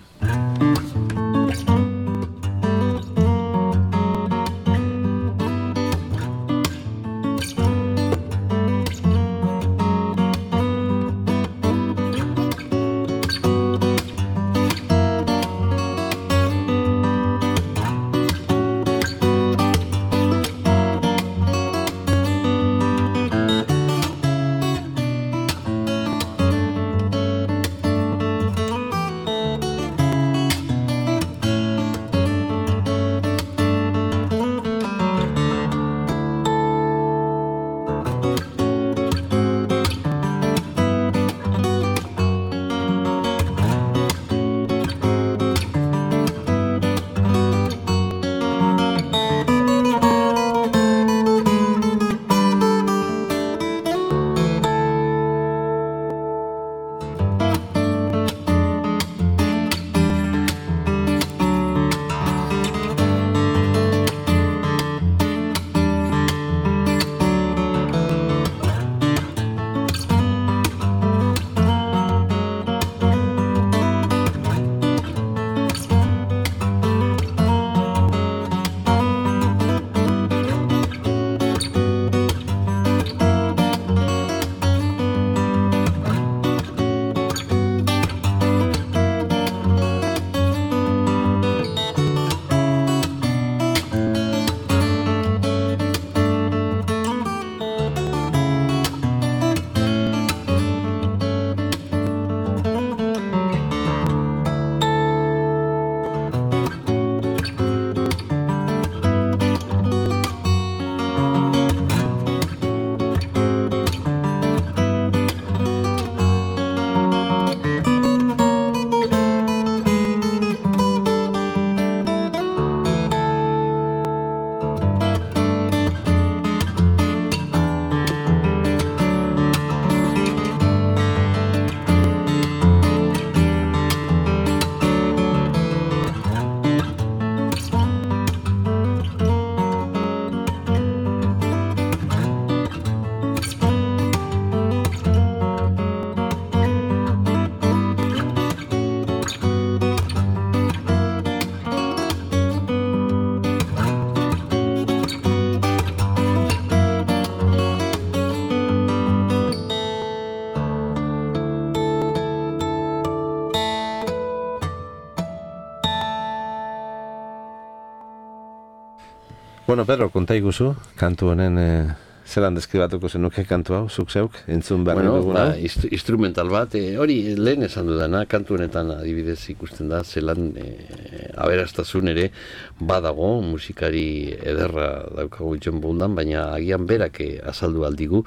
Bueno, Pedro, konta iguzu, kantu honen e, zelan deskribatuko zenuke kantu hau, zuk zeuk, entzun behar bueno, duguna? Ba, inst- instrumental bat, e, hori lehen esan dudana, kantu honetan adibidez ikusten da, zelan e, aberastazun ere badago, musikari ederra daukagu Jon Bondan, baina agian berak e, azaldu aldigu,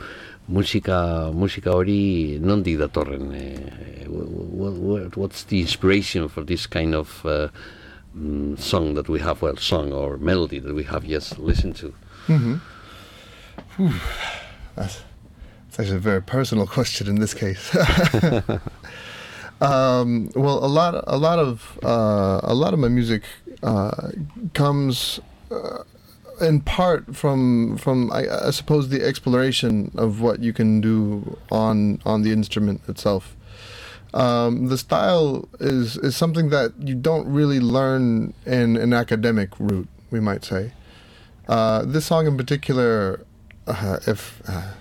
musika, musika hori nondik datorren, e, what, what, what's the inspiration for this kind of uh, um, song that we have, well, song or melody that we have just listened to? Mm-hmm. Whew. That's, that's actually a very personal question in this case. um, well, a lot, a lot of, uh, a lot of my music uh, comes. Uh, in part from from I, I suppose the exploration of what you can do on on the instrument itself. Um, the style is is something that you don't really learn in an academic route, we might say. Uh, this song in particular, uh, if uh,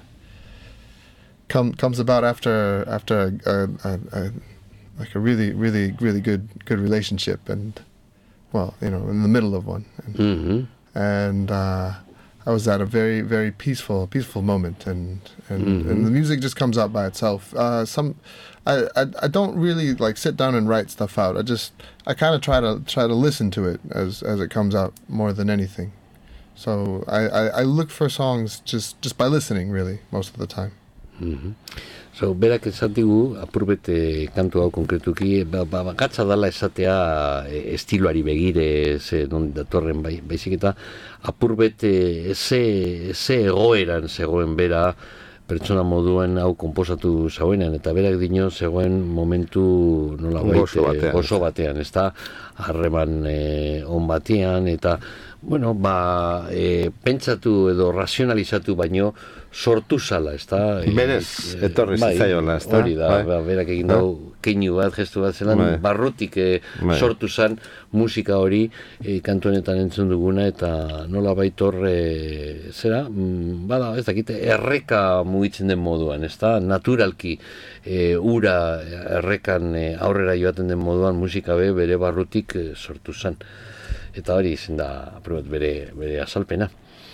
come comes about after after a, a, a, like a really really really good good relationship, and well, you know, in the middle of one. And, Mm-hmm. and uh, I was at a very, very peaceful, peaceful moment, and and, Mm-hmm. and the music just comes out by itself. Uh, some, I, I, I don't really like sit down and write stuff out. I just, I kind of try to try to listen to it as as it comes out more than anything. So I, I, I look for songs just just by listening, really, most of the time. Mm-hmm. So, berak esan digu, apurbet eh, kantu hau konkretuki, ba, ba, gatza dala esatea eh, estiloari begire, ze non datorren bai, baizik eta apurbet eh, ze, ze egoeran zegoen bera pertsona moduen hau konposatu zauenean, eta berak dino zegoen momentu nola Gozo baite, batean. gozo batean, ez da, harreman eh, on batean, eta, bueno, ba, eh, pentsatu edo razionalizatu baino, sortu zala, ez da? Berez, etorri zitzaiola, ez da? Hori da, Bai. ba, berak egin dau keinu bat, gestu bat zelan, Bai. barrutik eh, Bai. sortu zan musika hori eh, kantu honetan entzun duguna, eta nola baitor, eh, zera, mm, bada, ez dakite, erreka mugitzen den moduan, ez da? Naturalki eh, ura errekan eh, aurrera joaten den moduan musika be, bere barrutik eh, sortu zan. Eta hori izan da, aprobat, bere, bere azalpena.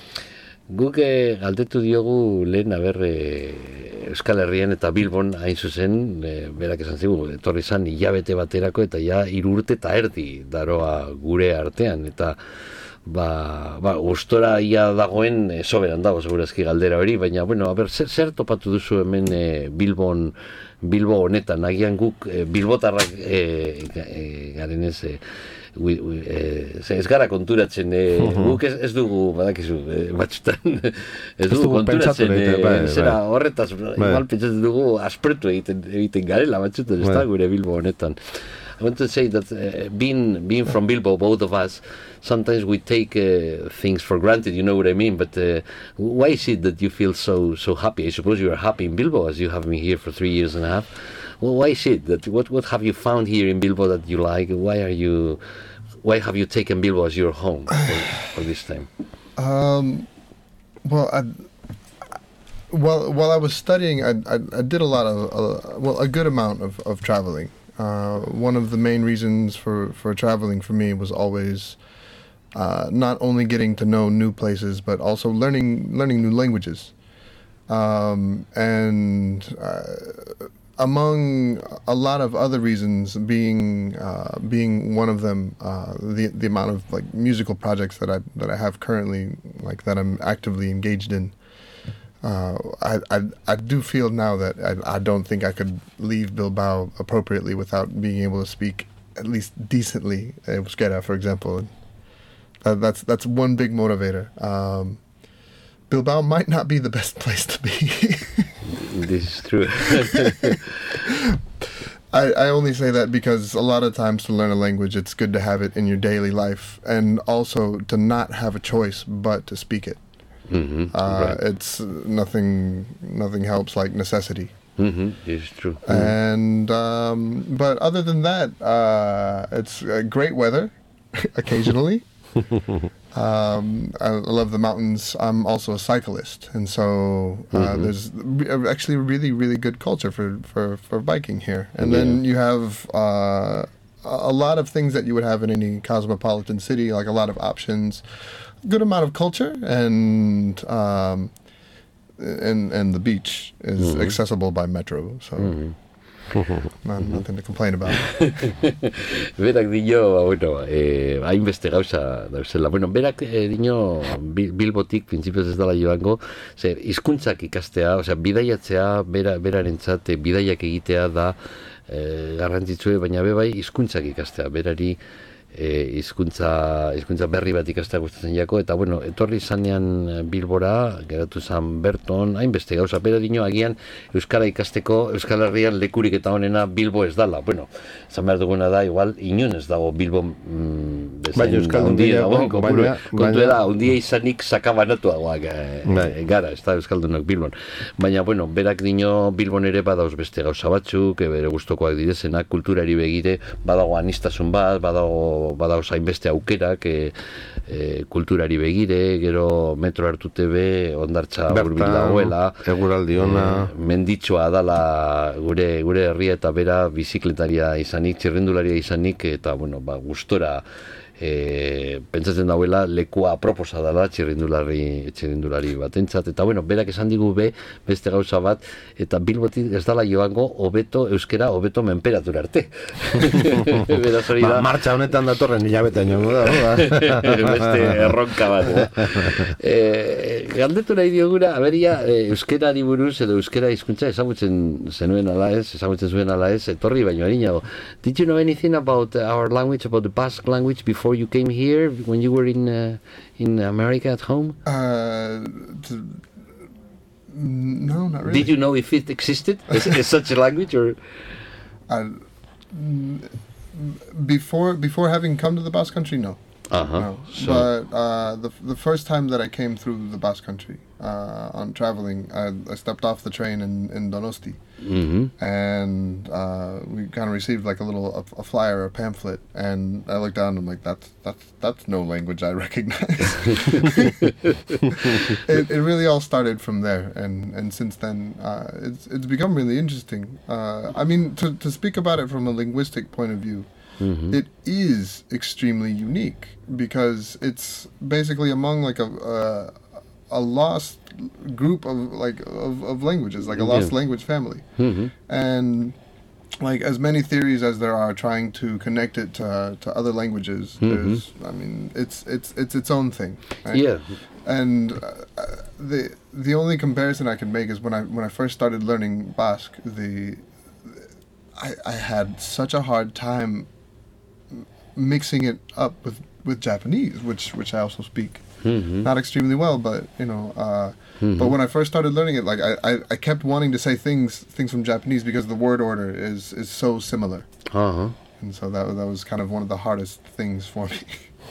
Guk eh, galdetu diogu lehen aber eh, Euskal Herrian eta Bilbon hain zuzen, eh, berak esan zigu, etorri zan hilabete baterako eta ja hiru urte eta erdi daroa gure artean, eta ba, ba gustora ia dagoen eh, soberan dago segurazki galdera hori, baina bueno, aber, zer, zer topatu duzu hemen eh, Bilbon, Bilbo honetan, agian guk eh, bilbotarrak eh, eh, garen ez, eh, ui, ui, eh, ze ez gara konturatzen, eh, guk ez, ez dugu, badakizu, eh, batzutan, ez dugu dugu pentsatu konturatzen, egiten, eh, bai, zera bai. horretaz, igual pentsatzen dugu aspertu egiten, egiten garela batzutan, ez da Bai. gure Bilbo honetan. I want to say that uh, being being from Bilbo, both of us, sometimes we take uh, things for granted. You know what I mean? But uh, why is it that you feel so so happy? I suppose you are happy in Bilbo, as you have been here for three years and a half. Well, why is it that what what have you found here in Bilbo that you like? Why are you why have you taken Bilbo as your home for, for this time? Um, well, I, while while I was studying, I I, I did a lot of uh, well a good amount of, of traveling. Uh, one of the main reasons for, for traveling for me was always uh, not only getting to know new places, but also learning learning new languages. Um, and uh, among a lot of other reasons, being uh, being one of them, uh, the the amount of like musical projects that I that I have currently, like that I'm actively engaged in. Uh, I, I I do feel now that I, I don't think I could leave Bilbao appropriately without being able to speak at least decently Euskera, for example. Uh, that's that's one big motivator. Um, Bilbao might not be the best place to be. This is true. I, I only say that because a lot of times to learn a language, it's good to have it in your daily life, and also to not have a choice but to speak it. Mm-hmm. Uh, Right. It's nothing. Nothing helps like necessity. Mm-hmm. This is true. And um, but other than that, uh, it's uh, great weather occasionally. um, I love the mountains. I'm also a cyclist, and so uh, Mhm. there's re- actually a really really good culture for, for, for biking here. And then you have uh, a lot of things that you would have in any cosmopolitan city, like a lot of options, good amount of culture, and um, and and the beach is Mhm. accessible by metro, so Mhm. not, nothing to complain about. Berak dio, ba, bueno, eh, hainbeste gauza dauzela. Bueno, berak eh, dio Bil- Bilbotik printzipioz ez dela joango, ze hizkuntzak ikastea, osea, bidaiatzea, bera, berarentzat eh, bidaiak egitea da eh, garrantzitsue, baina be bai hizkuntzak ikastea, berari e, hizkuntza hizkuntza berri bat ikastea gustatzen jako, eta bueno, etorri zanean Bilbora, geratu zan berton, hainbeste gauza, bera dino agian Euskara ikasteko Euskal Herrian lekurik eta honena Bilbo ez dala, bueno, zan behar duguna da, igual, inon ez dago Bilbo mm, bezain handia dago, kontu da, handia izanik sakabanatuagoak e, gara, ez da Euskaldunok Bilbon, baina, bueno, berak dino Bilbon ere badauz beste gauza batzuk, e, bere gustokoak direzenak, kulturari begire, badago anistasun bat, badago badago zainbeste aukerak e, e, kulturari begire, gero metro hartute be, ondartza hurbil dagoela, eguraldi ona, e, menditsua dala gure gure herria eta bera bizikletaria izanik, txirrindularia izanik, eta bueno, ba, gustora e, pentsatzen dauela lekua aproposa dela txirrindulari, txirrindulari batentzat, eta bueno, berak esan digu be, beste gauza bat, eta Bilbotik ez dala joango hobeto euskera, hobeto menperatura arte. Beraz hori da. Ba, martxa honetan datorren hilabetean joango da, beste erronka bat. E, galdetu nahi diogura, aberia, e, euskerari buruz edo euskera hizkuntza ezagutzen zenuen ala ez, ezagutzen zuen ala ez, etorri baino harinago. Did you know anything about our language, about the Basque language before you came here, when you were in uh, in America at home? Uh, to, no, not really. Did you know if it existed as, as such a language, or? Uh, before before having come to the Basque Country, no. Uh-huh. No. So. But uh, the the first time that I came through the Basque Country uh, on traveling, I, I stepped off the train in, in Donosti, Mm-hmm. and uh, we kind of received like a little a, a flyer, a pamphlet, and I looked down and I'm like, that's that's that's no language I recognize. it, it really all started from there, and, and since then uh, it's it's become really interesting. Uh, I mean, to to speak about it from a linguistic point of view. Mm-hmm. It is extremely unique because it's basically among like a uh, a lost group of like of, of languages, like a lost yeah. language family, mm-hmm. and like as many theories as there are trying to connect it to uh, to other languages. Mm-hmm. There's, I mean, it's it's it's its own thing. Right? Yeah, and uh, the the only comparison I can make is when I when I first started learning Basque, the I I had such a hard time mixing it up with, with Japanese, which which I also speak mm-hmm. not extremely well, but you know. Uh, mm-hmm. But when I first started learning it, like I, I, I kept wanting to say things things from Japanese because the word order is is so similar, uh-huh. and so that that was kind of one of the hardest things for me.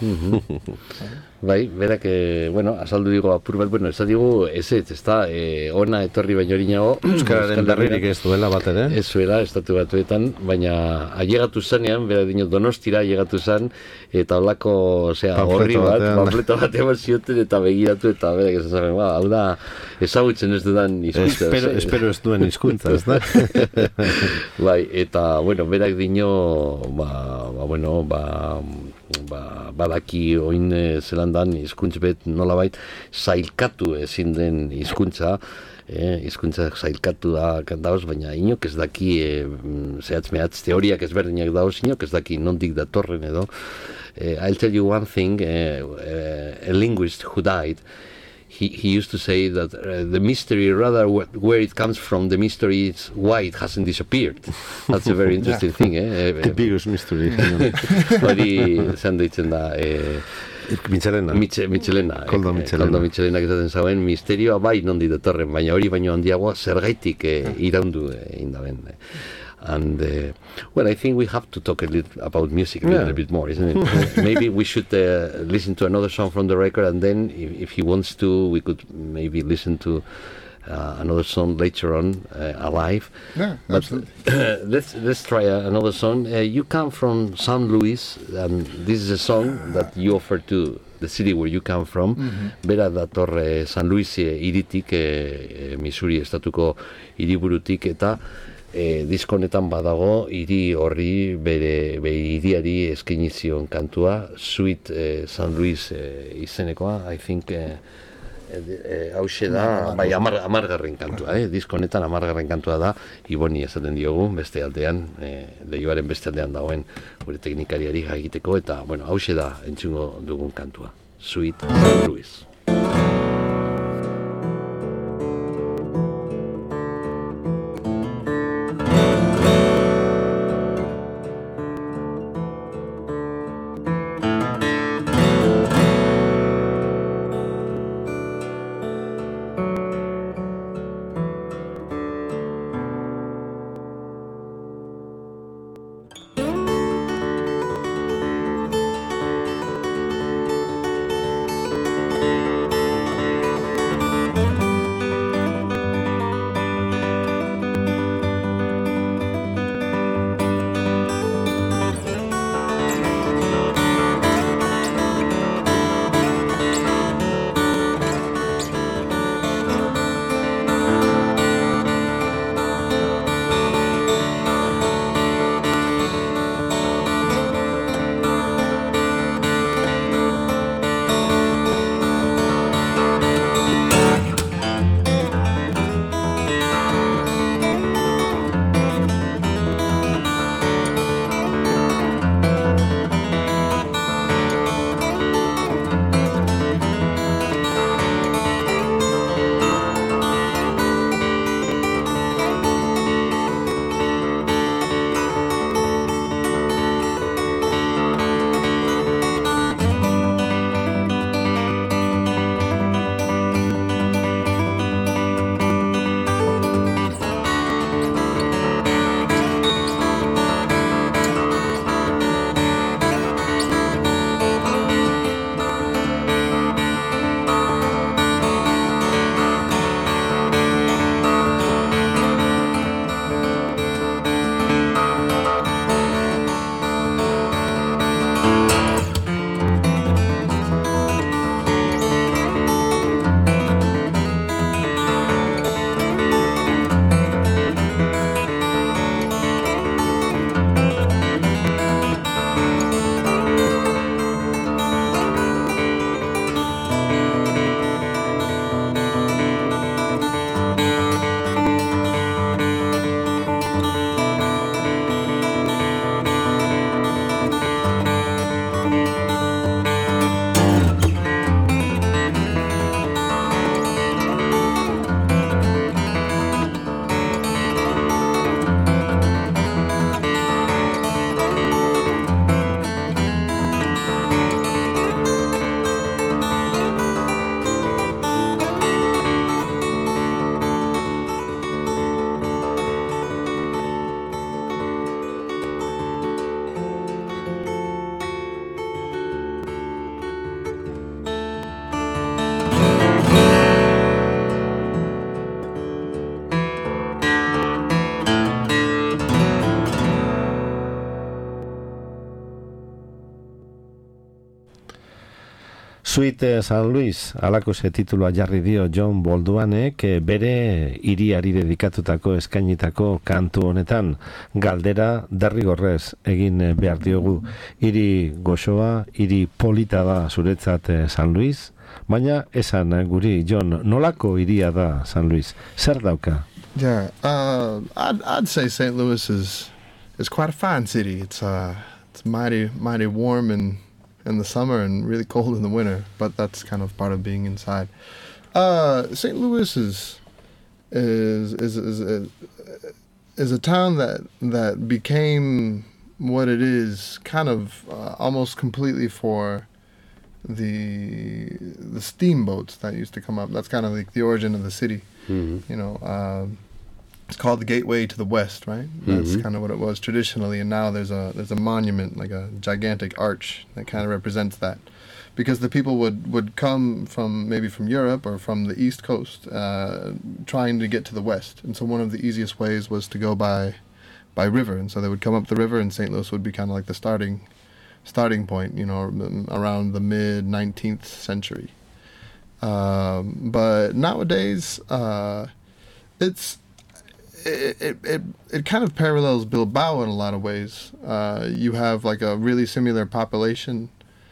Bai, berak, eh, bueno, azaldu digo apur bat, bueno, ez da digu, ez ez, ez da, eh, ona etorri baino horinago. Euskararen berririk ez duela bat ere? Ez zuela, estatu batuetan, baina ailegatu zanean, bera dino Donostira ailegatu zan, eta holako, osea, horri bat, panfleto bat eman zioten, eta begiratu, eta berak ez zaben, ba, hau da, ezagutzen ez dudan hizkuntza. Espero, espero ez duen hizkuntza, ez da? Bai, eta, bueno, berak dino, ba, ba bueno, ba, ba, badaki oin e, zelandan hizkuntz bet nolabait zailkatu ezin den hizkuntza, eh, hizkuntza zailkatu da dauz, baina inok ez daki e, zehatz mehatz teoriak ezberdinak dauz, inok ez daki nondik datorren edo. eh, I'll tell you one thing, eh, eh, a linguist who died, He, he used to say that uh, the mystery, rather wh where it comes from, the mystery is why it hasn't disappeared. That's a very interesting yeah. thing. Eh? The biggest mystery. Hori zan ditzen da... Eh, Michelena. Miche, Michelena. Koldo Michelena. Koldo Michelena esaten zauen, misterioa bai nondi datorren, baina hori baino handiagoa zergaitik eh, iraundu eh, indaben. Eh. And uh, well, I think we have to talk a little about music a yeah. little bit more, isn't it? Maybe we should uh, listen to another song from the record, and then, if, if he wants to, we could maybe listen to uh, another song later on, uh, alive. Yeah, but, absolutely. Uh, let's let's try uh, another song. Uh, you come from Saint Louis, and this is a song that you offer to the city where you come from. Mm-hmm. Bera dator uh, Saint Louis iritik, uh, Missouri estatuko hiriburutik, eta E, diskonetan badago hiri horri bere, bere hiriari eskaini zion kantua, Sweet eh, Saint Louis eh, izenekoa, I think eh, eh, hause da, bai, amar, amargarren kantua, eh? Diskonetan amargarren kantua da, Iboni esaten diogu, beste aldean, eh, leioaren beste aldean dagoen gure teknikariari egiteko, eta, bueno, hause da entzungo dugun kantua, Sweet Saint Louis. Sweet San Luis, alako ze titulua jarri dio John Bolduanek bere hiriari dedikatutako eskainitako kantu honetan. Galdera derrigorrez egin behar diogu. Hiri goxoa, hiri polita da zuretzat San Luis, baina esan guri, John, nolako hiria da San Luis? Zer dauka? Yeah, uh, I'd I'd say Saint Louis is is quite a fine city. It's uh it's mighty mighty warm in in the summer and really cold in the winter, but that's kind of part of being inside. Uh, Saint Louis is is is is a, is a town that that became what it is kind of uh, almost completely for the the steamboats that used to come up. That's kind of like the origin of the city. Mm-hmm. You know, uh, it's called the Gateway to the West, right? That's mm-hmm. kind of what it was traditionally, and now there's a there's a monument, like a gigantic arch that kind of represents that, because the people would, would come from maybe from Europe or from the East Coast, uh, trying to get to the West, and so one of the easiest ways was to go by by river, and so they would come up the river, and Saint Louis would be kind of like the starting starting point, you know, around the mid nineteenth century. Um, but nowadays, uh, it's it, it it it kind of parallels Bilbao in a lot of ways. Uh, you have like a really similar population,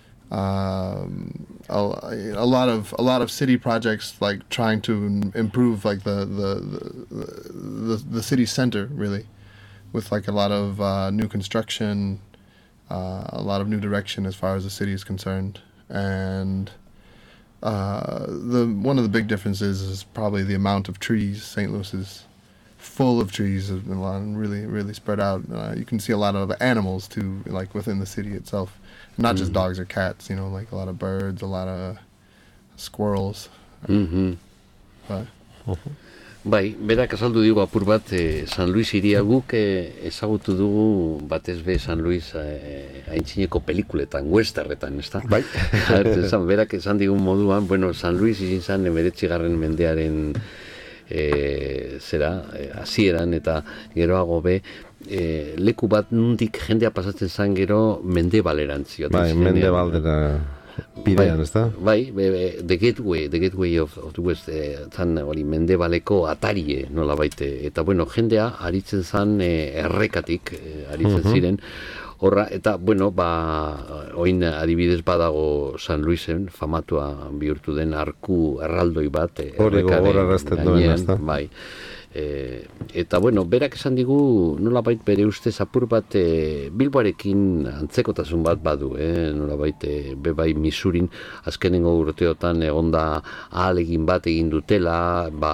um, a, a lot of a lot of city projects like trying to improve like the the the, the, the city center, really, with like a lot of uh, new construction, uh, a lot of new direction as far as the city is concerned, and. Uh, the one of the big differences is probably the amount of trees. Saint Louis is full of trees, a lot, and really, really spread out. Uh, you can see a lot of animals too, like within the city itself, not mm-hmm. just dogs or cats. You know, like a lot of birds, a lot of squirrels. Mm-hmm. But, uh-huh. Bai, berak azaldu digu apur bat eh, San Luis iria guk eh, ezagutu dugu batez be San Luis eh, aintzineko pelikuletan, westerretan, ezta? Bai. Esan, berak esan digun moduan, bueno, San Luis izin zan emeretzigarren mendearen eh, zera, eh, hasieran eta geroago be, eh, leku bat nundik jendea pasatzen zan gero mendebalerantz. Bai, mendebaldera... Bidean, ez da? Bai, be, be, the gateway, the gateway of, of the West, eh, zan hori mendebaleko atarie nola baite, eta bueno, jendea aritzen zan eh, errekatik, eh, aritzen uh-huh. ziren, horra, eta bueno, ba, oin adibidez badago San Luisen, famatua bihurtu den arku erraldoi bat, eh, errekaren gainean, bai. E, eta bueno, berak esan digu nola bait bere ustez apur bat e, Bilboarekin antzekotasun bat badu, eh? Nola bait e, bebai Misurin azkenengo urteotan egonda ahalegin bat egin dutela, ba,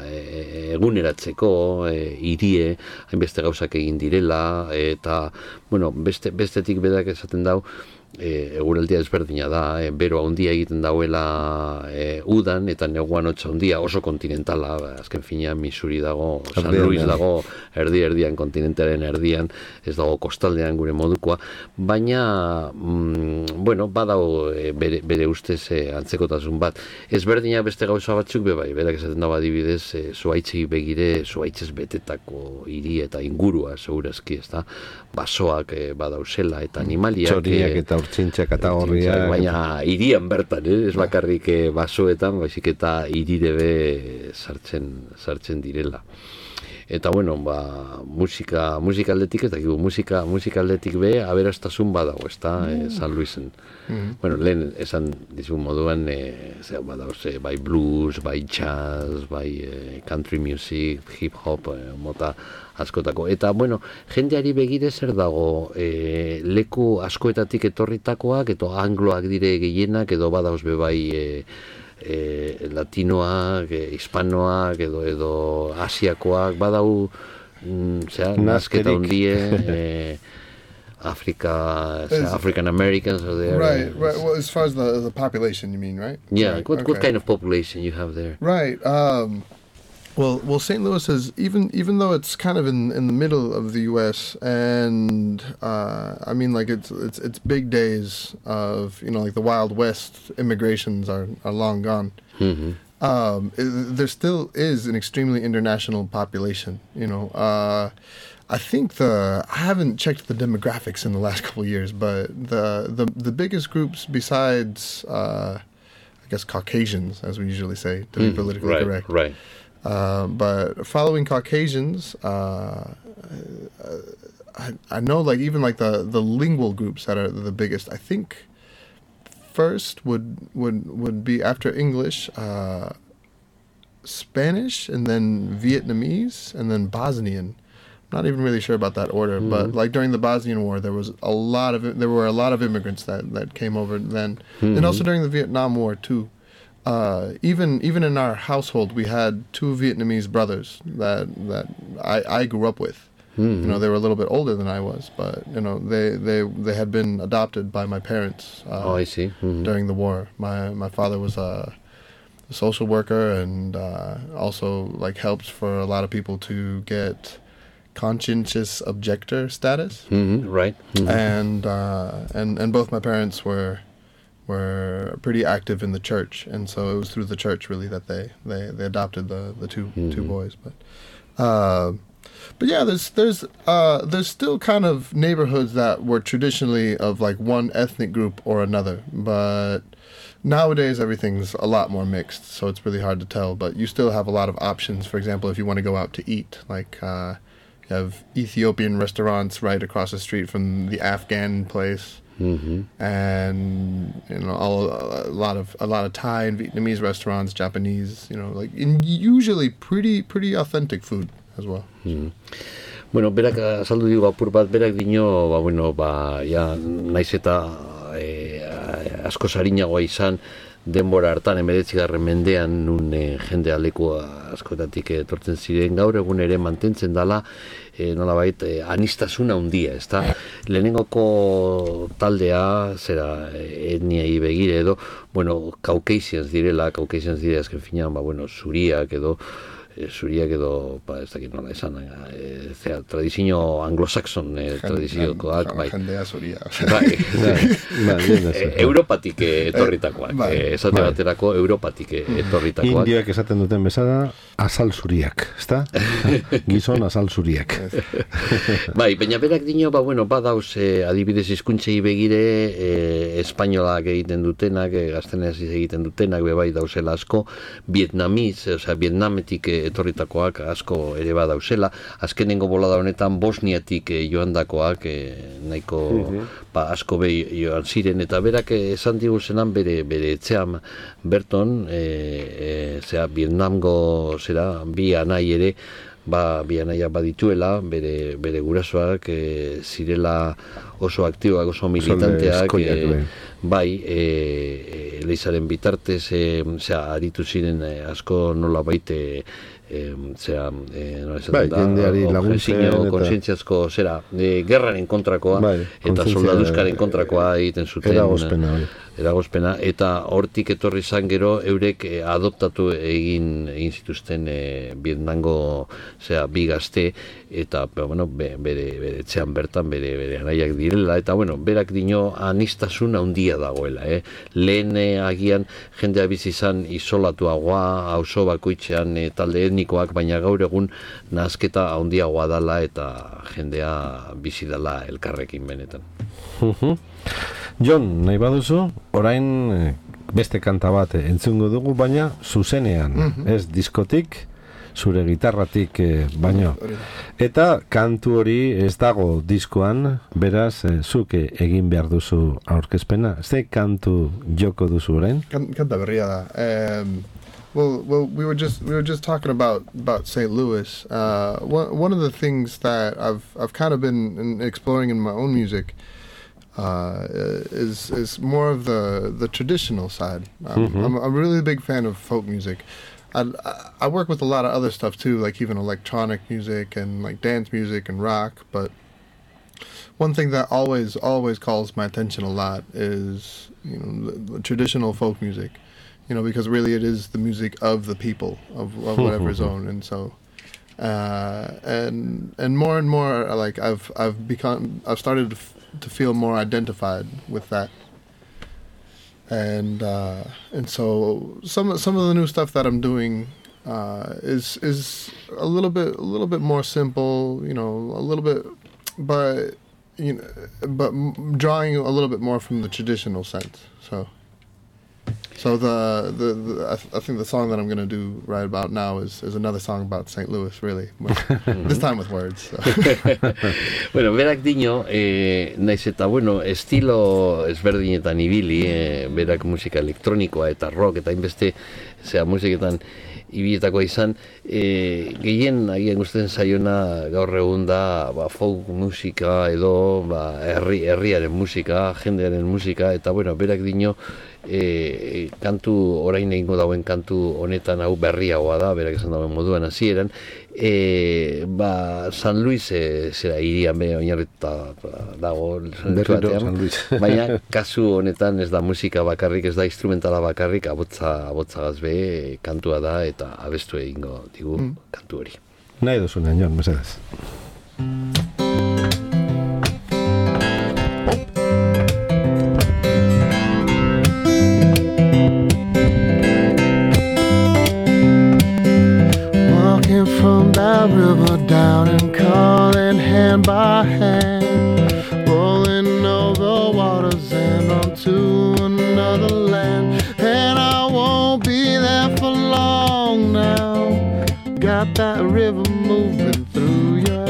e, eguneratzeko e, irie, hainbeste gauzak egin direla, eta bueno, beste, bestetik berak esaten dau, E, eguraldia ezberdina da, e, bero handia egiten dauela e, udan, eta neguan hotza handia oso kontinentala, azken finean Missouri dago, San Luis dago, erdi erdian, kontinentearen erdian, ez dago kostaldean gure modukoa, baina, mm, bueno, badago e, bere, bere ustez e, antzekotasun bat. Ezberdina beste gauza batzuk bebai, berak esaten dago adibidez, e, zuaitzei begire, zuaitzez betetako hiri eta ingurua, segurazki, ez da, basoak e, badauzela, eta animaliak... Txoriak eta urtsintxak eta horriak. Baina hirian bertan, eh? Ez bakarrik eh, basoetan, baizik eta hirirebe sartzen, sartzen direla. Eta bueno, ba, musika, musika aldetik, ez dakigu, musika, musika aldetik be, aberastasun badago, ez da, mm. eh, San Luisen. Mm. Bueno, lehen esan dizun moduan, eh, zer badago, eh, bai blues, bai jazz, bai eh, country music, hip hop, eh, mota askotako. Eta, bueno, jendeari begire zer dago, e, leku askoetatik etorritakoak, edo angloak dire gehienak, edo badauz bebai e, e, latinoak, e, hispanoak, edo, edo asiakoak, badau, mm, zera, nazketa hundie, e, Africa, African Americans are there. Right, right. Well, as far as the, the population, you mean, right? Yeah, right. What, okay. what kind of population you have there? Right, um... Well, well, Saint Louis is even even though it's kind of in, in the middle of the U S and uh, I mean like it's it's it's big days of you know like the Wild West immigrations are, are long gone. Mm-hmm. Um, it, there still is an extremely international population. You know, uh, I think the I haven't checked the demographics in the last couple of years, but the the the biggest groups besides. Uh, I guess, Caucasians, as we usually say, to be Mm, politically right, correct. right. Uh, but following Caucasians, uh, I, I know like even like the, the lingual groups that are the biggest. I think first would would would be after English, uh, Spanish, and then Vietnamese, and then Bosnian. I'm not even really sure about that order, mm-hmm. but like during the Bosnian War, there was a lot of there were a lot of immigrants that, that came over then, mm-hmm. and also during the Vietnam War too. Uh, even even in our household, we had two Vietnamese brothers that that I, I grew up with. Mm-hmm. You know, they were a little bit older than I was, but you know, they they, they had been adopted by my parents. Uh, oh, I see. Mm-hmm. During the war, my my father was a, a social worker and uh, also like helped for a lot of people to get conscientious objector status. Mm-hmm. Right. Mm-hmm. And uh, and and both my parents were. were pretty active in the church, and so it was through the church really that they, they, they adopted the, the two mm-hmm. two boys. But uh, but yeah, there's there's uh, there's still kind of neighborhoods that were traditionally of like one ethnic group or another, but nowadays everything's a lot more mixed, so it's really hard to tell. But you still have a lot of options. For example, if you want to go out to eat, like uh, you have Ethiopian restaurants right across the street from the Afghan place. Mm-hmm. And you know, all, a lot of a lot of Thai and Vietnamese restaurants, Japanese, you know, like in usually pretty pretty authentic food as well. Mm-hmm. Bueno, berak azaldu digu apur bat, berak dino, ba, bueno, ba, ja, naiz eta e, asko sarinagoa izan, denbora hartan emeretzigarren mendean nun e, jende leku askotatik etortzen ziren, gaur egun ere mantentzen dala e, nolabait e, anistasuna handia, ezta? Lehenengoko taldea, zera etniei begire edo, bueno, Caucasians direla, Caucasians direla azken finean, ba, bueno, zuriak edo, e, zuriak edo, ba, ez dakit nola esan, e, zera, tradizio anglosaxon e, tradiziokoak, bai. Jendea zuria. Bai, bai, Europatik etorritakoak, esate baterako Europatik etorritakoak. Indioak esaten duten bezala, azal zuriak, ezta? Gizon azal zuriak. Bai, baina berak dino, ba, bueno, badauz, eh, adibidez hizkuntzei begire, eh, espainolak egiten dutenak, eh, gazteneziz egiten dutenak, bebai dauzela asko, vietnamiz, osea, vietnametik etorritakoak asko ere badauzela, azkenengo bolada honetan Bosniatik eh, joandakoak, eh, nahiko uh-huh. ba, asko behi joan ziren, eta berak esan digu zenan bere, bere etxean berton, eh, eh, zera, Vietnamgo, zera, bi anai ere, ba, bi anaiak badituela, bere, bere gurasoak e, zirela oso aktiboak, oso militanteak, e, bai, e, e, leizaren bitartez, e, zera, aritu ziren e, asko nola baite, e, zera, e, nola esaten bai, da, jendeari laguntzen, konsientziazko, zera, e, gerraren kontrakoa, bai, eta soldaduzkaren kontrakoa egiten zuten. Eragozpena, bai. eragozpena, eta hortik etorri izan gero eurek eh, adoptatu egin egin zituzten eh, Vietnamgo, zera, bi gazte, eta bueno, be, bere bere etxean bertan bere bere anaiak direla, eta bueno, berak dino anistasun handia dagoela, eh. Lehen eh, agian jendea bizi izan isolatuagoa, auzo bakoitzean eh, talde etnikoak, baina gaur egun nahasketa handiagoa dala eta jendea bizi dala elkarrekin benetan. Mhm. Jon, nahi baduzu, orain beste kanta bat entzungo dugu, baina zuzenean, mm-hmm. ez diskotik, zure gitarratik eh, baino. Eta kantu hori ez dago diskoan, beraz, eh, zuke egin behar duzu aurkezpena. Ze kantu joko duzu orain? Kanta berria da. Um, well, well, we were just we were just talking about about Saint Louis. Uh, one one of the things that I've I've kind of been exploring in my own music. Uh, is is more of the the traditional side. Um, mm-hmm. I'm, I'm a really big fan of folk music. I, I work with a lot of other stuff too, like even electronic music and like dance music and rock. But one thing that always always calls my attention a lot is, you know, the, the traditional folk music. You know, because really it is the music of the people of, of whatever zone, and so. Uh, and and more and more, like I've I've become I've started to, f- to feel more identified with that, and uh, and so some some of the new stuff that I'm doing uh, is is a little bit a little bit more simple, you know, a little bit, but you know, but drawing a little bit more from the traditional sense. So. So the the, the I, th- I think the song that I'm going to do right about now is is another song about Saint Louis, really. This time with words. So. Bueno, berak dino, eh, naiz eta, bueno, estilo ezberdinetan ibili, eh, berak musika elektronikoa eta rock eta inbeste, zera musiketan ibilietako izan, e, gehien agian gustatzen zaiona gaur egun da ba, folk musika edo ba, herri, herriaren musika, jendearen musika, eta bueno, berak dino e, kantu, orain egingo dauen kantu honetan hau berriagoa da, berak esan dauen moduan hasieran, e, ba, San Luis e, zera irian be oinarrituta dago zentzu batean, baina kasu honetan ez da musika bakarrik, ez da instrumentala bakarrik, abotza, abotzagaz be kantua da eta abestu egingo digu mm. kantu hori. Nahi duzunean, Jon, mesedez. Walking from that river down and calling hand by hand, rolling over waters and onto another land, and I won't be there for long now. Got that river moving through ya.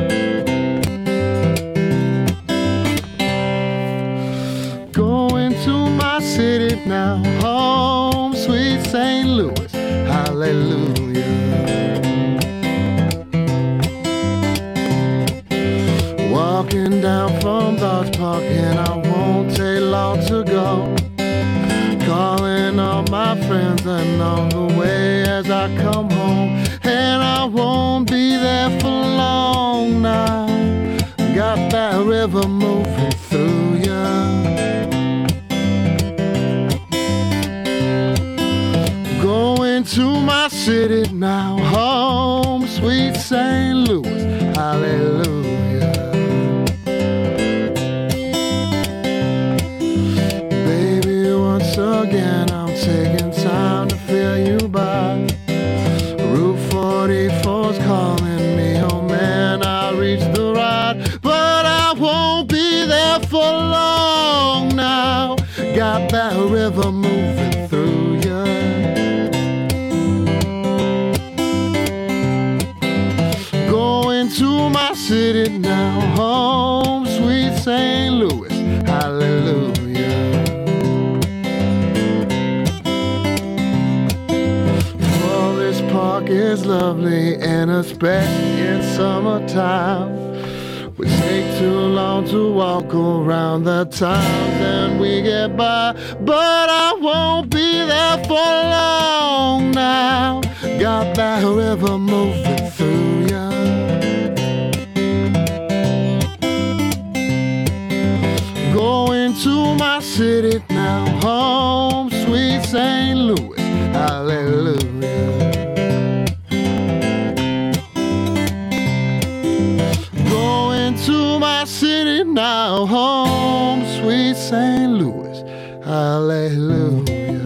Going to my city now, home sweet Saint Louis, hallelujah. Walking down from Dodge Park and I won't take long to go, calling all my friends and on the way as I come home, and I won't be there for long now. Got that river moving through ya. Going to my city now, home sweet Saint Louis, hallelujah. Baby, once again I'm taking time to feel you by. Route forty-four's calling me, oh man, I'll reach the ride, but I won't be there for long now. Got that river moving through ya. Going to my city now, home sweet Saint Louis, hallelujah. Park is lovely and especially in summertime. We take too long to walk around the towns and we get by, but I won't be there for long now. Got that river moving through ya. Going to my city now, home sweet Saint Louis, hallelujah. To my city now, home sweet Saint Louis, hallelujah.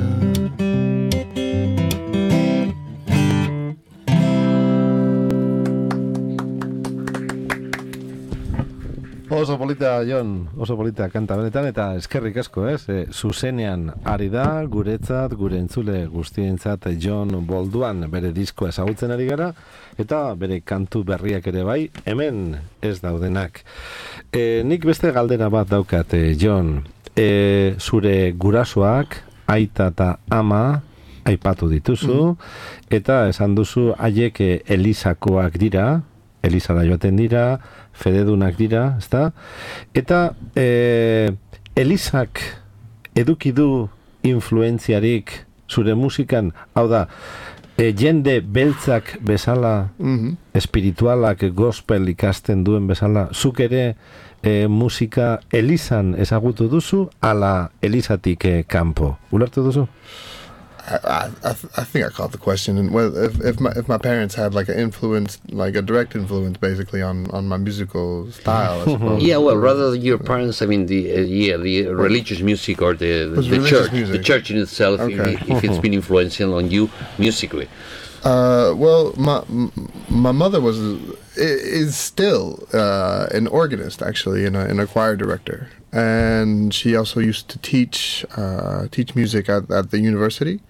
Oso polita, Jon, oso polita kanta benetan, eta eskerrik asko, ez? E, zuzenean ari da, guretzat, gure entzule guztientzat Jon Bolduan bere diskoa ezagutzen ari gara, eta bere kantu berriak ere bai, hemen ez daudenak. E, nik beste galdera bat daukat, e, Jon, e, zure gurasoak, aita eta ama, aipatu dituzu, mm. eta esan duzu haiek Elisakoak dira, Elizara joaten dira, fededunak dira, ezta? Eta e, Elizak eduki du influentziarik zure musikan, hau da, e, jende beltzak bezala, mm-hmm. espiritualak, gospel ikasten duen bezala, zuk ere e, musika Elizan ezagutu duzu, ala Elizatik e, kanpo. Ulertu duzu? I, I, I think I caught the question. And well, if if my if my parents had like an influence, like a direct influence, basically on, on my musical style, I suppose. Yeah, well, rather than your parents, I mean the uh, yeah the religious music or the the, the church, music. the church in itself, okay. if, if it's been influential on you musically. Uh, well, my my mother was is still uh, an organist, actually, and a, and a choir director, and she also used to teach uh, teach music at, at the university.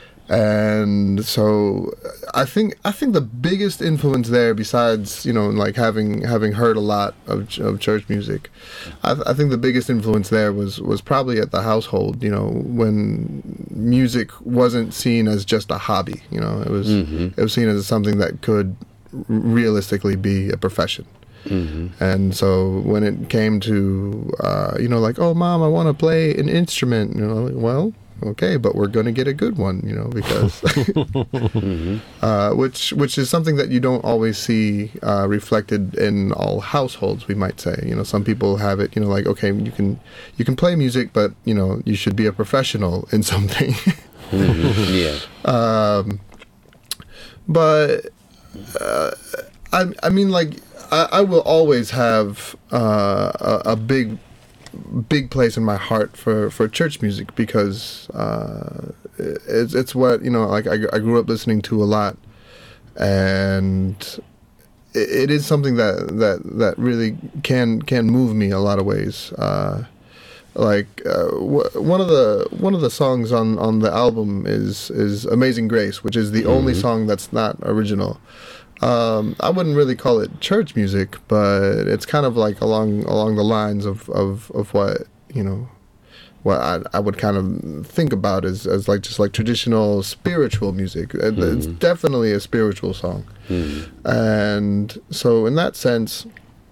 And so I think I think the biggest influence there, besides, you know, like having having heard a lot of of church music, I, I think the biggest influence there was was probably at the household. You know, when music wasn't seen as just a hobby. You know, it was mm-hmm. it was seen as something that could realistically be a profession. Mm-hmm. And so when it came to uh, you know, like, oh, Mom, I want to play an instrument. You know, like, well. Okay, but we're going to get a good one, you know, because mm-hmm. uh, which which is something that you don't always see uh, reflected in all households, we might say. You know, some people have it, you know, like, okay, you can you can play music, but, you know, you should be a professional in something. mm-hmm. Yeah. Um, but uh, I I mean, like, I, I will always have uh, a, a big. big place in my heart for, for church music, because uh, it's it's what, you know, like I, I grew up listening to a lot, and it, it is something that, that, that really can can move me a lot of ways. Uh, like uh, w- one of the one of the songs on, on the album is is Amazing Grace, which is the mm-hmm. only song that's not original. Um, I wouldn't really call it church music, but it's kind of like along along the lines of, of, of what, you know, what I, I would kind of think about as, as like just like traditional spiritual music. Mm-hmm. It's definitely a spiritual song. Mm-hmm. And so in that sense,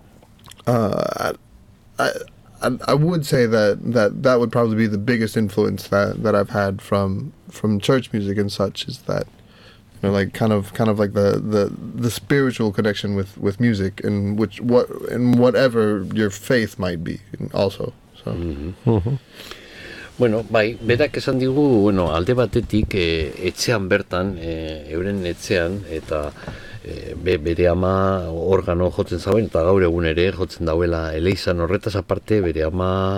uh, I, I I would say that, that that would probably be the biggest influence that, that I've had from from church music and such, is that, you know, like kind of, kind of like the, the, the spiritual connection with, with music, and which what and whatever your faith might be, also. So. Mm-hmm. Mm-hmm. Bueno, bai, berak esan digu, bueno, alde batetik e, etxean bertan, e, euren etxean, eta e, be, bere ama organo jotzen zauen, eta gaur egun ere jotzen dauela eleizan. Horretaz aparte, bere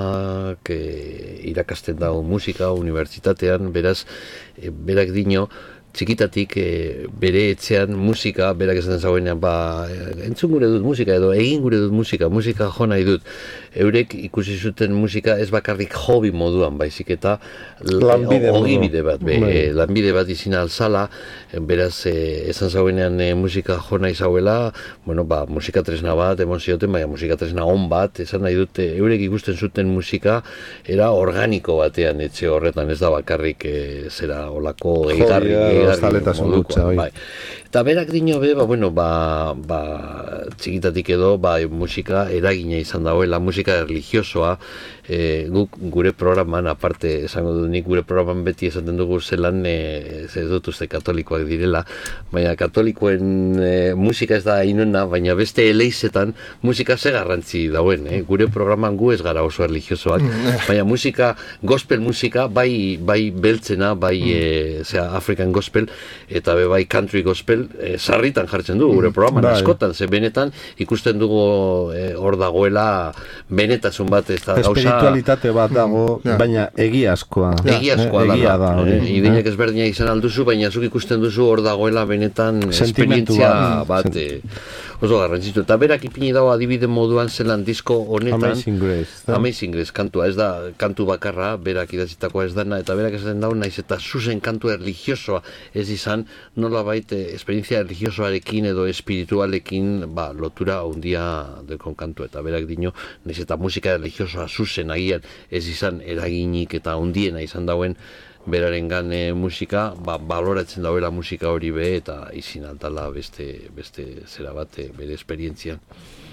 amak e, irakasten dago musika unibertsitatean, beraz, e, berak dino, txikitatik e, bere etxean musika, berak esaten zauenean, ba, entzun gure dut musika, edo egin gure dut musika, musika jo nahi dut. Eurek ikusi zuten musika ez bakarrik hobi moduan, baizik eta lanbide, ogibide bat, be, e, lanbide bat izin alzala, beraz, e, esan zauenean e, musika jo nahi zauela, bueno, ba, musika tresna bat, emon zioten, baina musika tresna on bat, esan nahi dute, eurek ikusten zuten musika, era organiko batean etxe horretan, ez da bakarrik e, zera olako eigarri, modukoa, bai. Eta berak dino be, ba, bueno, ba, ba, txikitatik edo, ba, musika eragina izan dagoela, musika religiosoa, e, guk gure programan, aparte, esango du nik gure programan beti esaten dugu zelan, e, ez dut uste katolikoak direla, baina katolikoen e, musika ez da inona, baina beste eleizetan musika ze garrantzi dauen, eh? Gure programan gu ez gara oso religiosoak, baina musika, gospel musika, bai, bai beltzena, bai, e, zera, African gospel, eta be bai country gospel, e, sarritan jartzen du gure programan, bai. Askotan, ze benetan ikusten dugu hor e, dagoela benetasun bat, ez da gauza... Espiritualitate bat dago, mm, baina egiazkoa. Egiazkoa eh, egia da, hori. Eh, Ideinak eh? ezberdina izan alduzu, baina zuk ikusten duzu hor dagoela benetan esperientzia bat, eh, oso garrantzitu. Eta berak ipini dago adibide moduan zelan disko honetan... Amazing Grace. Da? Amazing Grace kantua, ez da kantu bakarra, berak idatzitakoa ez dana, eta berak esaten dago naiz eta zuzen kantu religiosoa ez izan, nola baita esperientzia religiosoarekin edo espiritualekin, ba, lotura handia dekon kantu, eta berak dino, naiz eta musika religiosoa zuzen agian ez izan eraginik eta handiena izan dauen berarengan e, musika, ba, baloratzen dauela musika hori be, eta izin altala beste, beste zera bat e, bere esperientzian.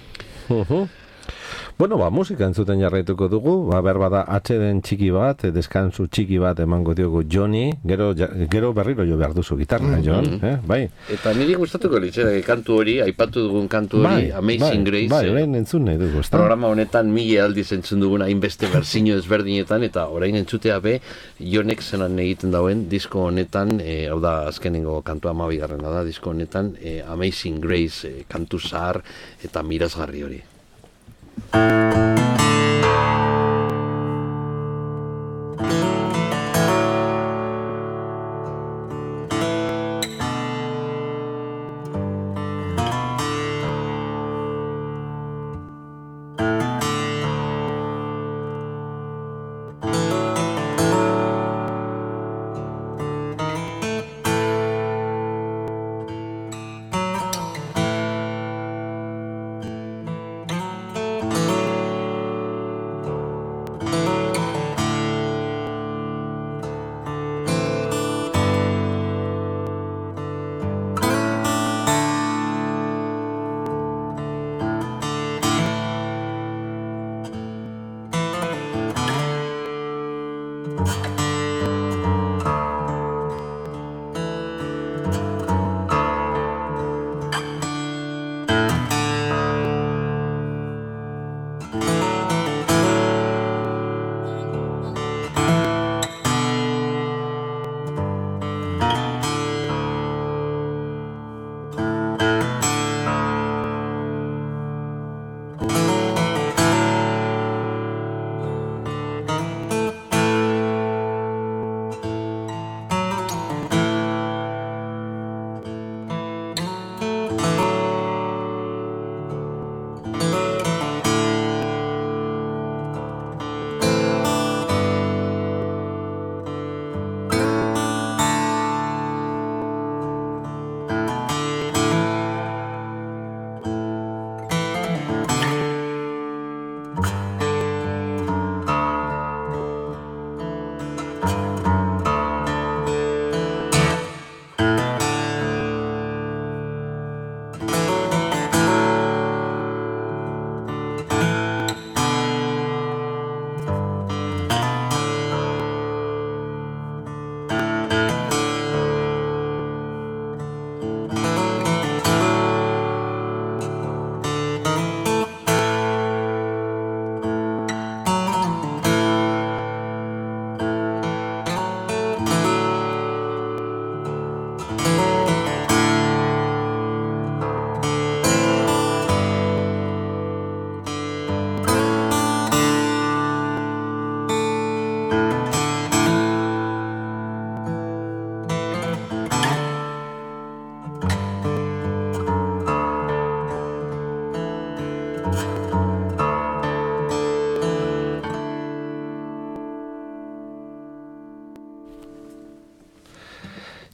Uh-huh. Bueno, ba, musika entzuten jarraituko dugu, ba, berbada atxeden txiki bat, deskansu txiki bat emango diogu Joni, gero, gero berriro jo behar duzu gitarra, Jon, mm-hmm. eh? Bai. Eta niri gustatuko litzera, kantu hori, aipatu dugun kantu hori, bai, Amazing bai, Grace. Bai, orain entzun nahi dugu, ezta? Programa honetan mila aldiz entzun dugun hainbeste berzino ezberdinetan, eta orain entzutea be, Jonek zenan egiten dauen, disko honetan, e, hau da, azkenengo kantua amabigarrena da, disko honetan, e, Amazing Grace, e, kantu zahar eta mirazgarri hori.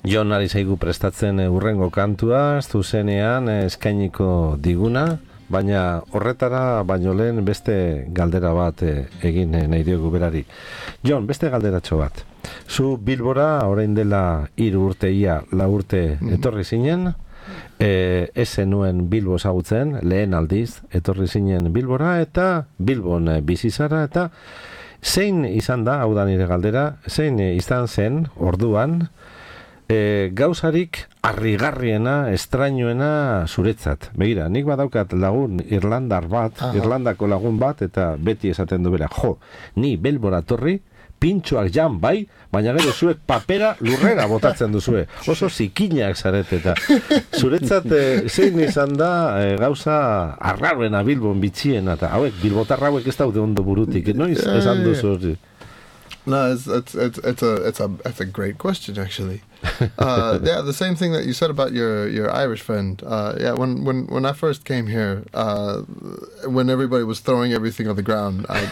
Jon ari zaigu prestatzen eh, urrengo kantua, zuzenean eh, eskainiko diguna, baina horretara baino lehen beste galdera bat eh, egin eh, nahi diogu berari. Jon, beste galderatxo bat. Zu Bilbora orain dela hiru urte ia, lau urte mm-hmm. etorri zinen, e, ez zenuen Bilbo ezagutzen, lehen aldiz etorri zinen Bilbora, eta Bilbon eh, bizi zara, eta zein izan da, hau da nire galdera, zein eh, izan zen orduan, E, gauzarik harrigarriena, estrainoena zuretzat. Begira, nik badaukat lagun Irlandar bat, Aha. Irlandako lagun bat, eta beti esaten du bera, jo, ni Bilbora torri, pintxoak jan bai, baina gero zuek papera lurrera botatzen duzue. Oso zikinak zaret, eta zuretzat e, zein izan da e, gauza arraroena Bilbon bitxiena, eta hauek, bilbotarra hauek ez daude ondo burutik, noiz esan duzu? No, it's it's it's it's a it's a it's a great question actually. Uh, yeah, the same thing that you said about your your Irish friend. Uh, yeah, when when when I first came here, uh, when everybody was throwing everything on the ground, I,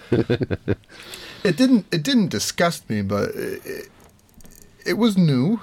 it didn't it didn't disgust me, but it, it was new.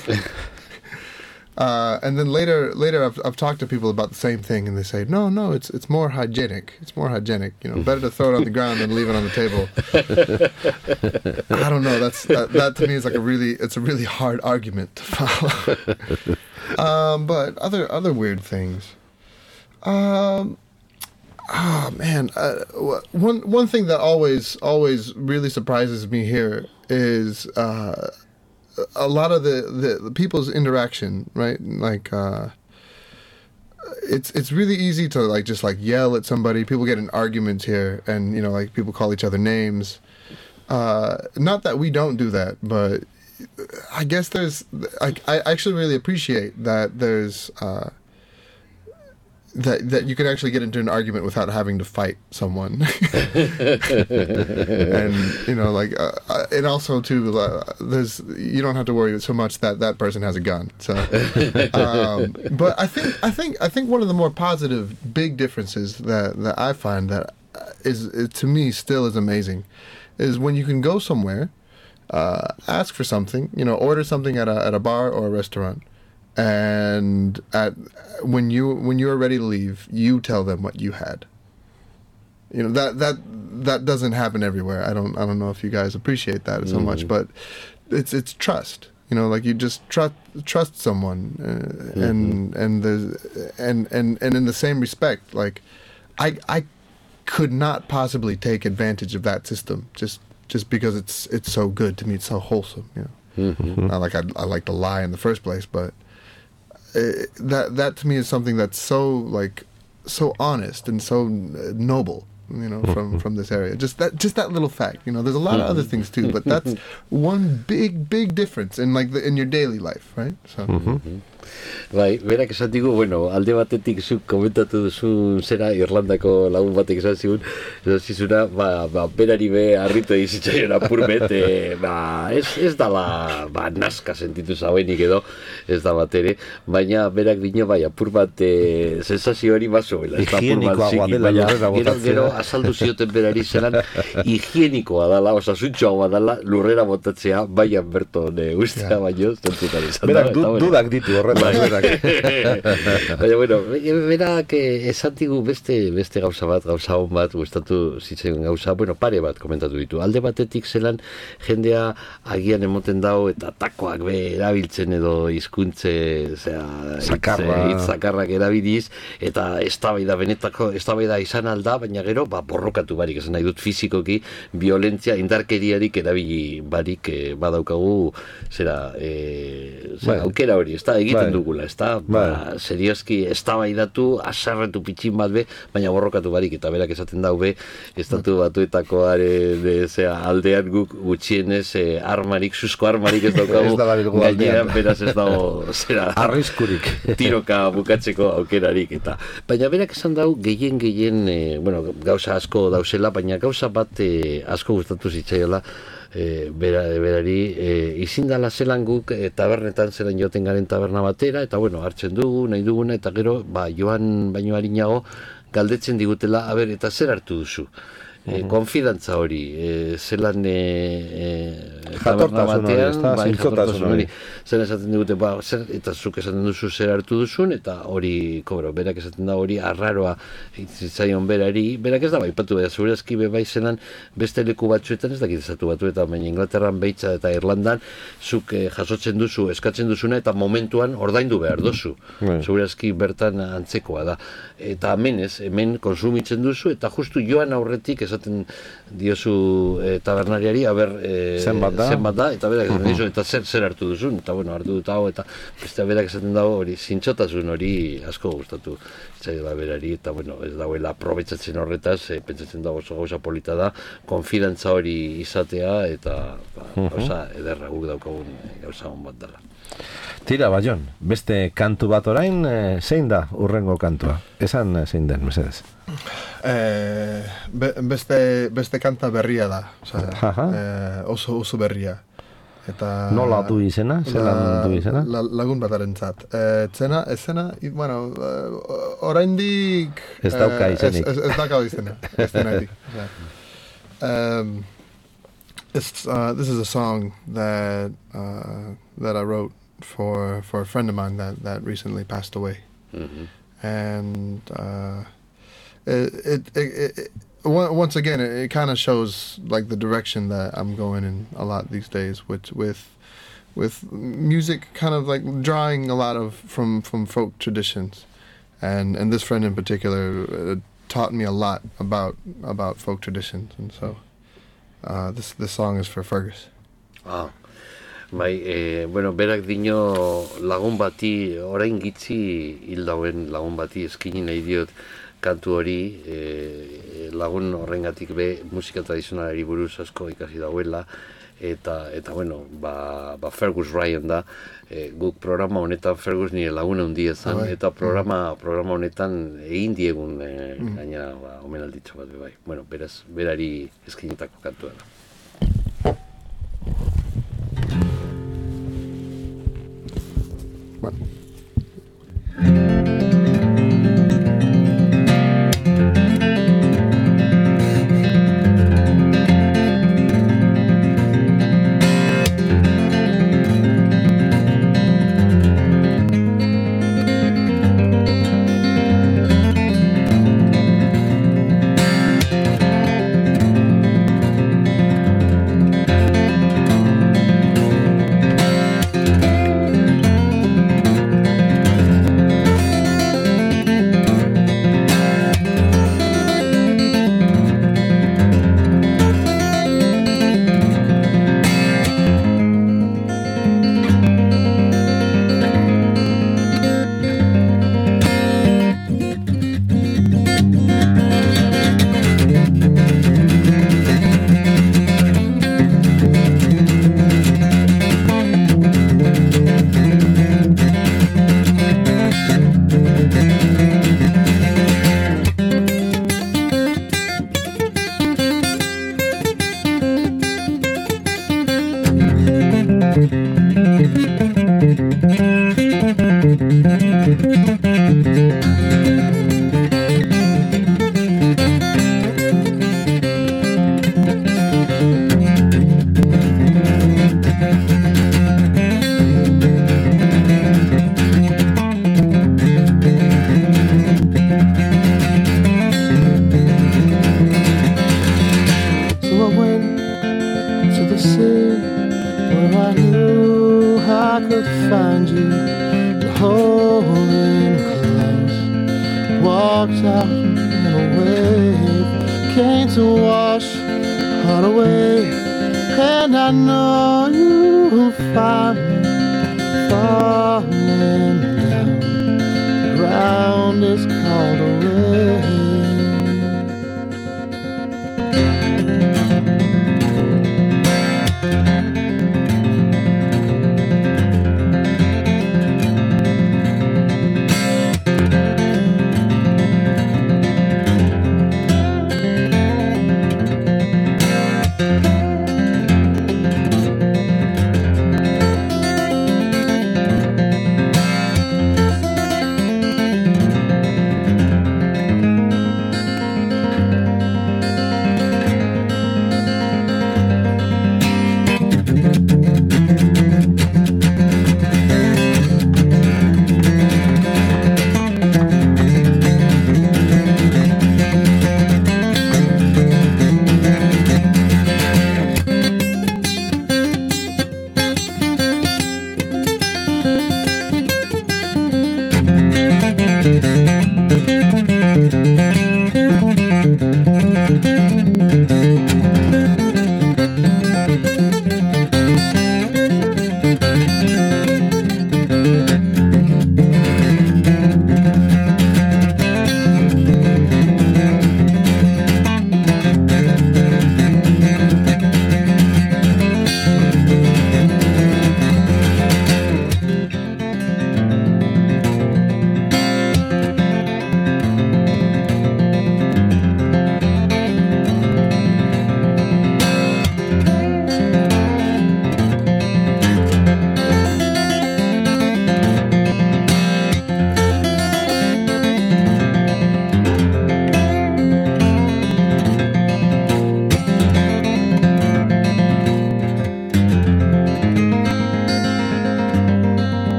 Uh, and then later, later I've I've talked to people about the same thing, and they say, no, no, it's it's more hygienic. It's more hygienic. You know, better to throw it on the ground than leave it on the table. I don't know. That's that, that to me is like a really it's a really hard argument to follow. um, but other other weird things. Um, oh man, uh, one one thing that always always really surprises me here is. Uh, A lot of the, the, the people's interaction, right? Like, uh, it's it's really easy to like just like yell at somebody. People get in arguments here, and you know, like people call each other names. Uh, not that we don't do that, but I guess there's. I I actually really appreciate that there's. Uh, that that you can actually get into an argument without having to fight someone. And you know, like uh, and also too uh, there's you don't have to worry so much that that person has a gun. So um, but I think I think I think one of the more positive big differences that that I find that is, is to me still is amazing is when you can go somewhere, uh, ask for something, you know, order something at a at a bar or a restaurant. And at when you when you are ready to leave, you tell them what you had. You know that that that doesn't happen everywhere. I don't I don't know if you guys appreciate that so mm. much, but it's it's trust. You know, like you just trust trust someone, uh, mm-hmm. and and there's and and and in the same respect, like I I could not possibly take advantage of that system just just because it's it's so good to me. It's so wholesome. You know, mm-hmm. Not like I I like to lie in the first place, but. It, that that to me is something that's so like so honest and so noble, you know, from from this area. Just that just that little fact, you know. There's a lot of other things too, but that's one big big difference in like the, in your daily life, right? So. Mm-hmm. Bai, berak esan digu, bueno, alde batetik zuk komentatu duzun zera Irlandako lagun batek esan zigun, esan zizuna, ba, ba, berari be harritu egizitzaion apurbet, e, ba, ez, ez dala, ba, nazka sentitu zauenik edo, ez da bat ere, baina berak dino, bai, apur bat, e, sensazio hori bazo, bela, ez da apur bat ziki, baina, gero, gero, azaldu zioten berari zelan, higienikoa dala, osasuntxoa dala, lurrera botatzea, baian berton, e, ustea, baino, zentutan izan da. Berak dudak ditu horret. Baina, bueno, berak esantigu beste beste gauza bat, gauza hon bat, gustatu zitzen gauza, bueno, pare bat komentatu ditu. Alde batetik zelan jendea agian emoten dau eta takoak be erabiltzen edo hizkuntze, osea, hitz zakarrak erabiliz eta eztabaida benetako eztabaida izan alda, baina gero ba borrokatu barik, esan nahi dut fisikoki, violentzia, indarkeriarik erabili barik eh, badaukagu zera, eh, zera aukera hori, ez da egiten dugula, ez da, ba, serioski eztabaidatu, asarretu pitxin bat be, baina borrokatu barik, eta berak esaten dau be, estatu batuetako aldean guk gutxienez eh, armarik, susko armarik ez daukagu, gainean beraz ez dago, zera, arriskurik, tiroka bukatzeko aukerarik, eta, baina berak esan dau, gehien gehien, eh, bueno, gauza asko dauzela, baina gauza bat eh, asko gustatu zitzaiola, E, bera, berari e, izindala zelan guk e, tabernetan zelan joten garen taberna batera eta bueno, hartzen dugu, nahi duguna eta gero ba, joan baino harinago galdetzen digutela, a ber, eta zer hartu duzu? E, konfidantza hori, e, zelan e, e, jatortasun hori, ezta, bai, zintzotasun hori. Zer esaten digute, ba, zer, eta zuk esaten duzu zer hartu duzun, eta hori, kobro, berak esaten da hori arraroa zitzaion berari, berak ez da baipatu, baina segurazki bai zelan beste leku batzuetan, ez dakit ezatu batu, eta baina Inglaterran, Beitza eta Irlandan, zuk eh, jasotzen duzu, eskatzen duzuna, eta momentuan ordaindu behar dozu. Bai. Segurazki bertan antzekoa da. Eta hemen ez, hemen konsumitzen duzu, eta justu joan aurretik esaten diozu eh, tabernariari, aber eh, zenbat da, zenbat da eta berak esaten dizu, eta zer, zer hartu duzun, eta bueno, hartu dut hau, eta beste berak esaten dago hori, zintzotasun hori asko gustatu zaila berari, eta bueno, ez dauela aprobetsatzen horretaz, e, pentsatzen dago oso gauza polita da, konfidantza hori izatea, eta ba, gauza ederra guk daukagun gauza hon bat dela. Tira, Bajon, beste kantu bat orain, e, zein da urrengo kantua? Esan e, zein den, mesedez. Eh, be, beste, beste kanta berria da, osea, eh, oso, oso berria. Eta nola du izena? Zelan du izena? La, lagun batarentzat. Eh, zena, ezena, bueno, uh, oraindik ez dauka izenik. Ez, ez, ez dauka izena. Ez denetik. um, it's, uh, this is a song that uh, that I wrote for for a friend of mine that that recently passed away. Mm-hmm. And uh, it, it, it, it once again, it, it kind of shows like the direction that I'm going in a lot these days with with with music, kind of like drawing a lot of from from folk traditions, and and this friend in particular uh, taught me a lot about about folk traditions, and so uh, this this song is for Fergus. Ah. Bai, e, bueno, berak dino lagun bati, orain gitzi hil dauen lagun bati eskini nahi diot kantu hori, e, lagun horrengatik be musika tradizionalari buruz asko ikasi dauela, eta, eta bueno, ba, ba Fergus Ryan da, e, guk programa honetan Fergus nire lagun handia zen, eta programa, programa honetan egin diegun e, mm. gaina ba, omenalditxo bat be bai. Bueno, beraz, berari eskinitako kantua da. Bueno.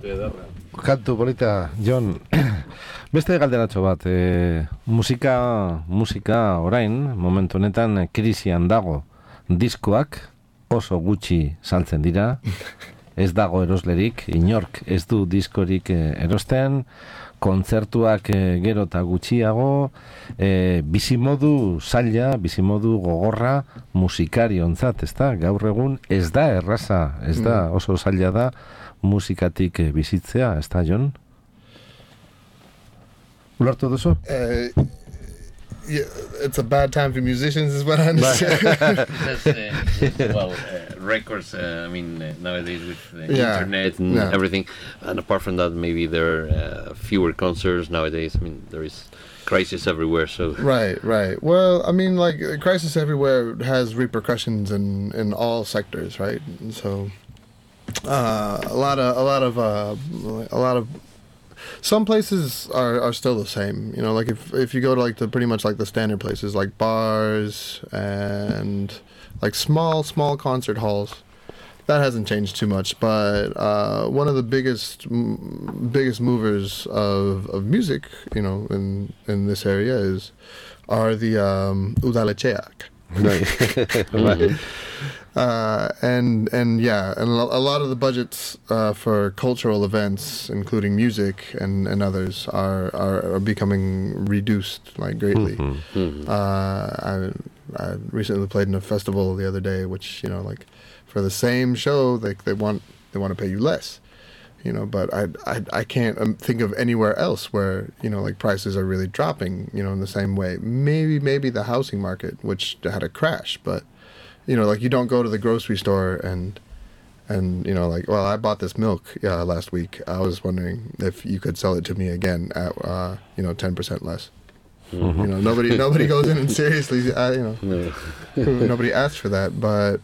Kantu polita, Jon. Beste galderatxo bat, e, musika, musika orain, momentu honetan, krisian dago. Diskoak oso gutxi saltzen dira, ez dago eroslerik, inork ez du diskorik e, erosten, kontzertuak e, gero eta gutxiago, e, bizimodu zaila, bizimodu gogorra musikari ontzat, ez da? Gaur egun ez da erraza, ez da oso zaila da musikatik e, bizitzea, ez da, Jon? Ulertu duzu? Uh, yeah, it's a bad time for musicians, is what I understand. That's, uh, well, uh, records, uh, I mean, uh, nowadays with the Yeah. internet and Yeah. everything. And apart from that, maybe there are uh, fewer concerts nowadays. I mean, there is crisis everywhere, so... Right, right. Well, I mean, like, uh, crisis everywhere has repercussions in, in all sectors, right? And so, uh, a lot of, a lot of, uh, a lot of, some places are, are still the same, you know, like if, if you go to like the pretty much like the standard places like bars and like small, small concert halls, that hasn't changed too much. But uh, one of the biggest, m- biggest movers of, of music, you know, in, in this area is, are the um, Udaleceak. Right. Right. Uh, and and yeah, and a lot of the budgets uh, for cultural events, including music and, and others, are, are are becoming reduced like greatly. Mm-hmm. Mhm. Uh, I I recently played in a festival the other day, which, you know, like for the same show, they they want they want to pay you less, you know. But I I I can't um, think of anywhere else where, you know, like prices are really dropping, you know, in the same way. Maybe maybe the housing market, which had a crash, but. You know, like you don't go to the grocery store and, and you know, like, well, I bought this milk yeah, last week. I was wondering if you could sell it to me again at, uh, you know, ten percent less. Mhm. You know, nobody nobody goes in and seriously, uh, you know, No. nobody asks for that. But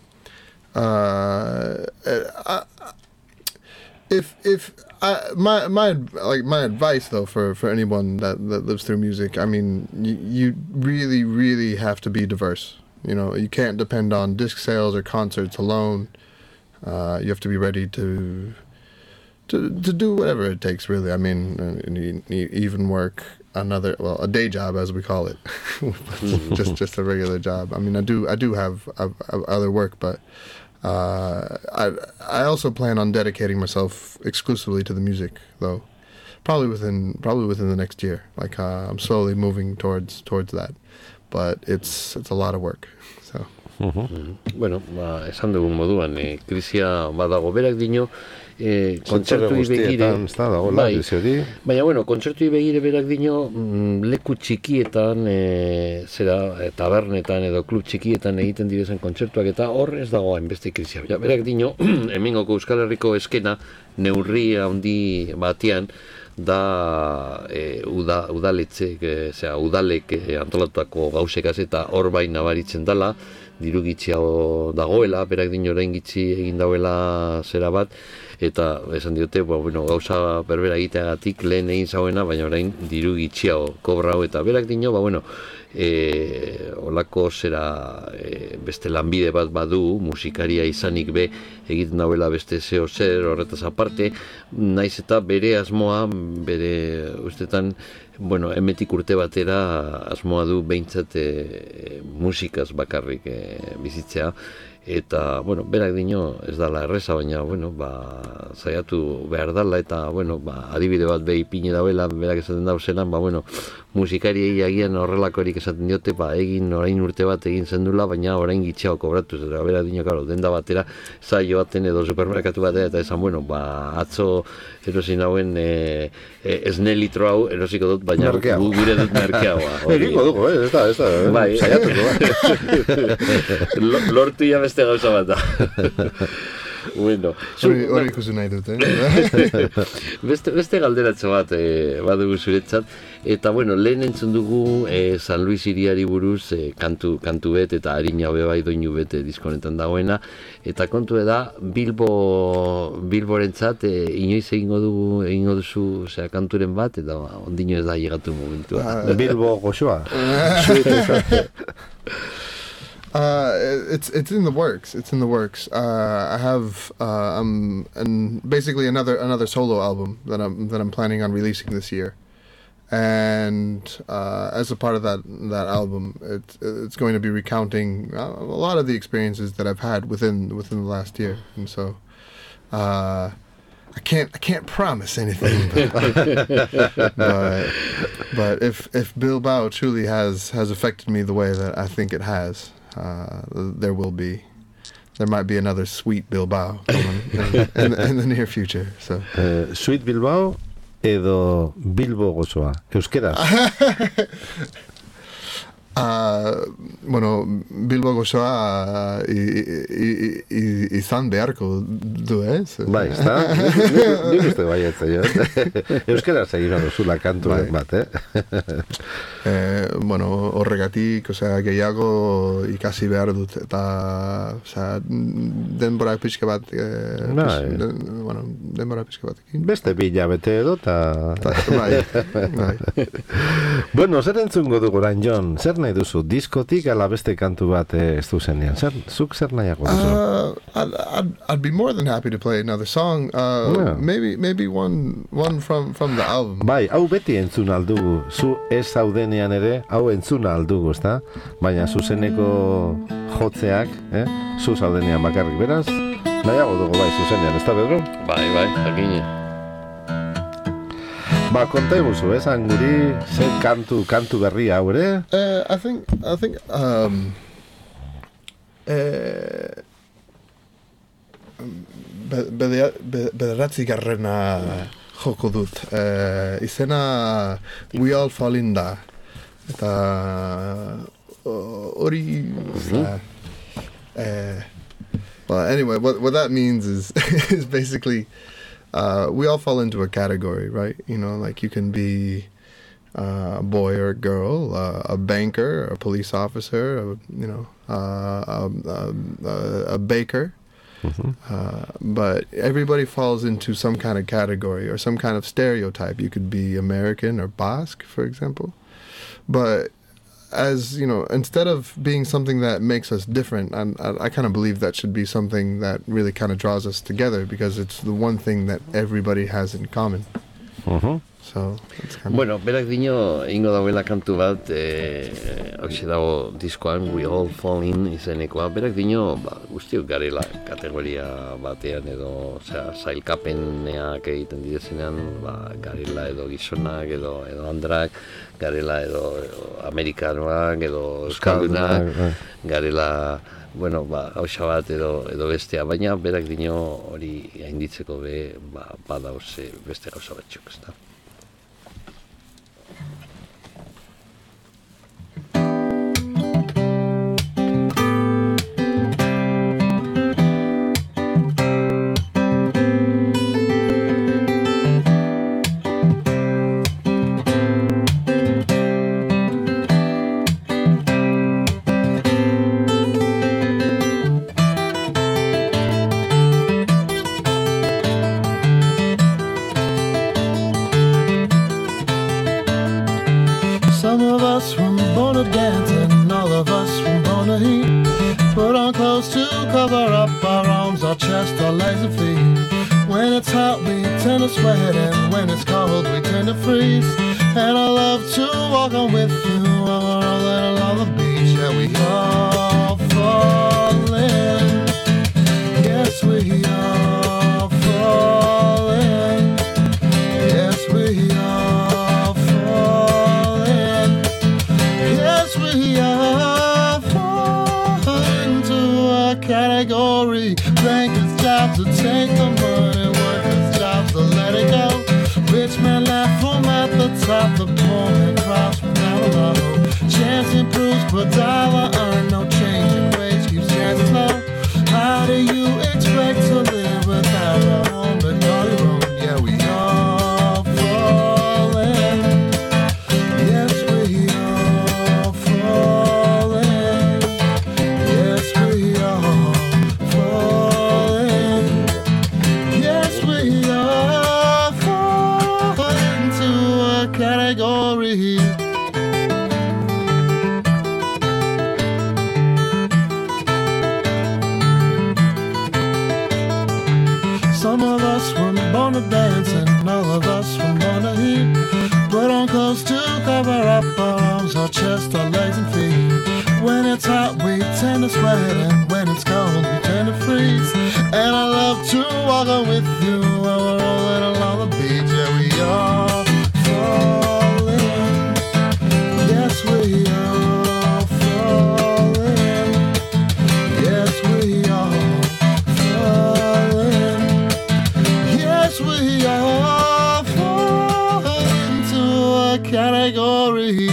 uh, I, I, if if I, my my like my advice though for, for anyone that, that lives through music, I mean, you, you really really have to be diverse. You know, you can't depend on disc sales or concerts alone. Uh, you have to be ready to to to do whatever it takes, really. I mean, uh, you, you even work another, well, a day job as we call it, just just a regular job. I mean, I do I do have uh, other work, but uh, I I also plan on dedicating myself exclusively to the music, though. Probably within probably within the next year. Like uh, I'm slowly moving towards towards that. But it's it's a lot of work. So. Mhm. Bueno, ba, esan dugun moduan, eh, krisia badago berak dino, eh, kontzertui begire, bai, baina, bueno, kontzertui begire berak dino, mm, leku txikietan, eh, zera, eh, tabernetan edo klub txikietan egiten direzen kontzertuak, eta hor ez dago hainbeste krisia. Ja, berak dino, hemengoko Euskal Herriko eskena, neurri handi batean, da e, uda, udaletzek, e, zera, udalek e, antolatutako gausekaz eta hor bain nabaritzen dela, diru gitxiago dagoela, berak din orain gitxi egin dauela zera bat, eta esan diote, ba, bueno, gauza berbera egiteagatik lehen egin zauena, baina orain diru gitxiago kobrau, eta berak dino, ba, bueno, e, olako zera e, beste lanbide bat badu, musikaria izanik be egiten dauela beste zeo zer horretaz aparte, naiz eta bere asmoa, bere ustetan, bueno, emetik urte batera asmoa du behintzat e, musikaz bakarrik e, bizitzea, eta, bueno, berak dino ez dala erreza, baina, bueno, ba, saiatu behar dala, eta, bueno, ba, adibide bat behi pine dauela, berak esaten dau zelan, ba, bueno, musikari agian horrelakorik esaten diote, ba, egin orain urte bat egin zendula, baina orain gitxeago kobratu, eta berak dino, karo, denda batera, zaio baten edo supermerkatu batera, eta esan, bueno, ba, atzo erosin hauen e, e, esne litro hau erosiko dut, baina gu, gure dut merkeagoa. Egingo dugu, eh, ez da, ez da, eh? Bai. Saiatuko, bai. Lortu ja beste gauza bat da. Bueno, Hori hori ikusi nahi dut, eh? beste, beste galderatxo bat e, badugu zuretzat, eta bueno, lehen entzun dugu e, San Luis hiriari buruz e, kantu, kantu bet eta harina hobe bai doinu bete diskonetan dagoena, eta kontu da Bilbo Bilborentzat e, inoiz egingo dugu egingo duzu, osea, kanturen bat, eta ba, ondino ez da llegatu momentua. Bilbo goxoa. Uh, it's it's in the works. It's in the works. Uh, I have uh, um, and basically another another solo album that I'm that I'm planning on releasing this year, and uh, as a part of that that album, it's it's going to be recounting a lot of the experiences that I've had within within the last year, and so. Uh, I can't I can't promise anything, but, but but if if Bilbao truly has has affected me the way that I think it has, uh, there will be there might be another sweet Bilbao coming in, in, in the near future. So uh, Sweet Bilbao edo Bilbo gozoa euskeraz. Uh, bueno, Bilbo gozoa uh, izan beharko du, ez? Bai, ezta? Nik uste baietz, jo. Euskeraz egin duzula kantu bat, eh? eh? Bueno, horregatik, osea, gehiago ikasi behar dut, eta, osea, denbora pixka bat, eh, bai. pix, den, bueno, denbora pixka bat. Beste bila bete edo, eta... Bai, bai. Bueno, zer entzungo dugu orain, Jon? Zer nahi duzu? Diskotik ala beste kantu bat ez du zenean? Zer, zuk zer nahiago duzu? Uh, I'd, I'd, I'd be more than happy to play another song. Uh, yeah. Maybe maybe one one from, from the album. Bai, hau beti entzun aldugu. Zu ez zaudenean ere, hau entzun aldugu, ezta? Baina zuzeneko jotzeak, eh? Zu zaudenean bakarrik, beraz? Nahiago dugu bai zuzenean, ezta, Pedro? Bai, bai, jakine. Ba, konta eguzu, eh, guri, zer kantu, kantu berri hau ere? Uh, I think, I think, um, uh, bederatzi garrena joko dut. Uh, izena We All Fall In da. Eta hori... Uh, uh, well, anyway, what, what that means is, is basically... Uh, we all fall into a category, right? You know, like you can be uh, a boy or a girl, uh, a banker, a police officer, a, you know, uh, a, a, a baker. Mm-hmm. Uh, but everybody falls into some kind of category or some kind of stereotype. You could be American or Basque, for example. But as, you know, instead of being something that makes us different, I, I, I kind of believe that should be something that really kind of draws us together, because it's the one thing that everybody has in common. Uh-huh. So, it's kind of... Bueno, berak dino, ingo dauela kantu bat, eh, hoxe dago diskoan, We All Fall In izenekoa, berak dino, ba, guztiok garela kategoria batean edo, osea, zailkapeneak egiten direzenean, ba, garela edo gizonak edo, edo andrak, garela edo, edo amerikanoak edo euskaldunak, garela, bueno, ba, hauxa bat edo, edo bestea, baina berak dino hori gainditzeko be, ba, badauz beste gauza batxuk, ez da. Sweat, and when it's cold we tend to freeze. And I love to walk on with you along the beach. Yeah, we all fall in. Yes, we all fall in. Yes, we all fall in. Yes, we all fall into a category. Bankers' job to take the money, workers' jobs to let it go. Rich man laugh from at the top, the poor man cries from down low. Chance improves per dollar, earn no change in wage keeps chances low. How do you expect to live without a home to call your own? Yeah, we all fall in. Yes, we all fall in. Yes, we all fall in. Yes, we all fall into a category. Some of us were born to dance and all of us were born to heat. Put on clothes to cover up our arms, our chest, our legs and feet. When it's hot we tend to sweat, and when it's cold we tend to freeze. And I love to walk on with you while we're rolling along the beach. Yeah, we are falling. Yes, we are falling. Yes, we are falling. Yes, we are falling to a category.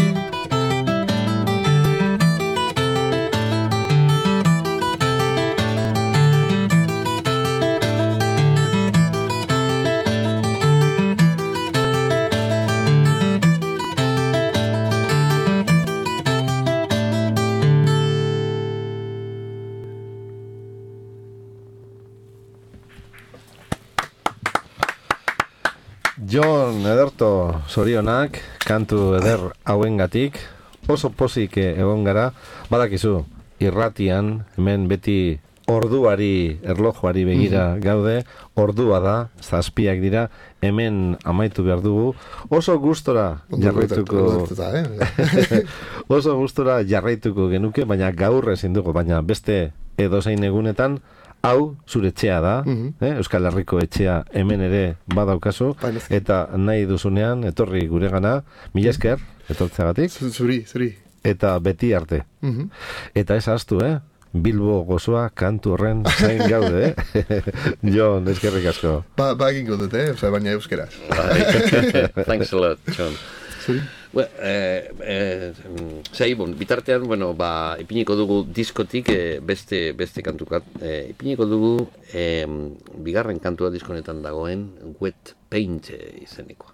Jon ederto zorionak, kantu eder hauengatik, oso pozik egon gara, badakizu, irratian, hemen beti orduari, erlojuari begira gaude, ordua da, zazpiak dira, hemen amaitu behar dugu, oso gustora jarraituko, oso gustora jarraituko genuke, baina gaur ezin dugu, baina beste edozein egunetan, hau zure etxea da, mm-hmm. eh? Euskal Herriko etxea hemen ere badaukazu, eta nahi duzunean, etorri guregana, mila esker, etortzeagatik. Zuri, zuri. Eta beti arte. Mm-hmm. Eta ez ahaztu, eh? Bilbo gozoa kantu horren zain gaude, eh? Jon, eskerrik asko. Ba, ba egingo dut, eh? Osa, baina euskeraz. Thanks a lot, Jon. Zuri. Well, eh, eh, zei, bon, bitartean, bueno, ba, ipiniko dugu diskotik eh, beste, beste kantukat. Eh, ipiniko dugu eh, bigarren kantua diskonetan dagoen Wet Paint eh, izenikoa.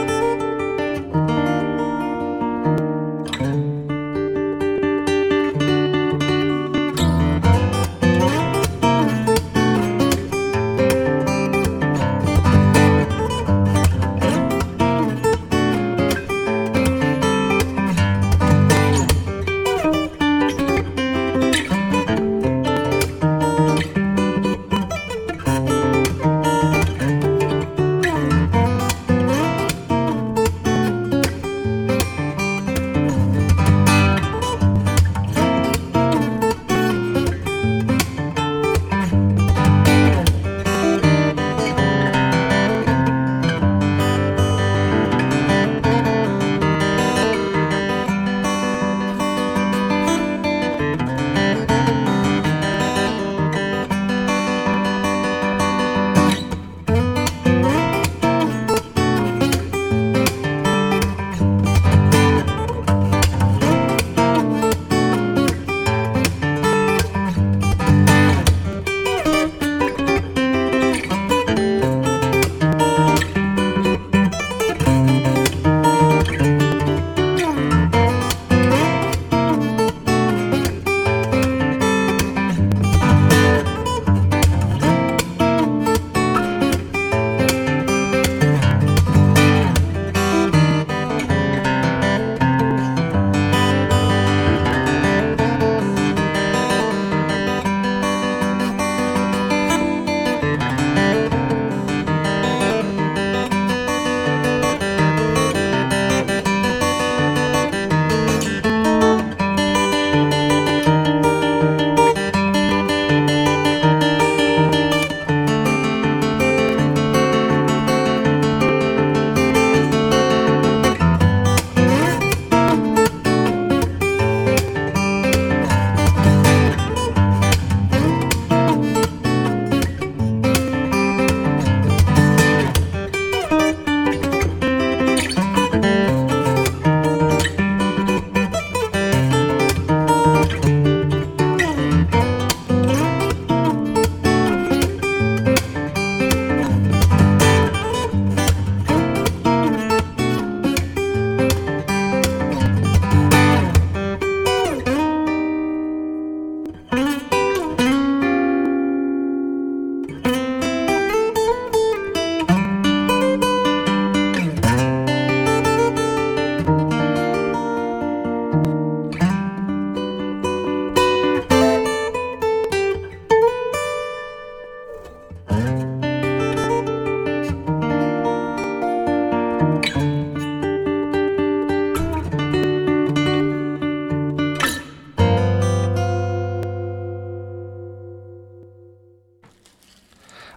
Thank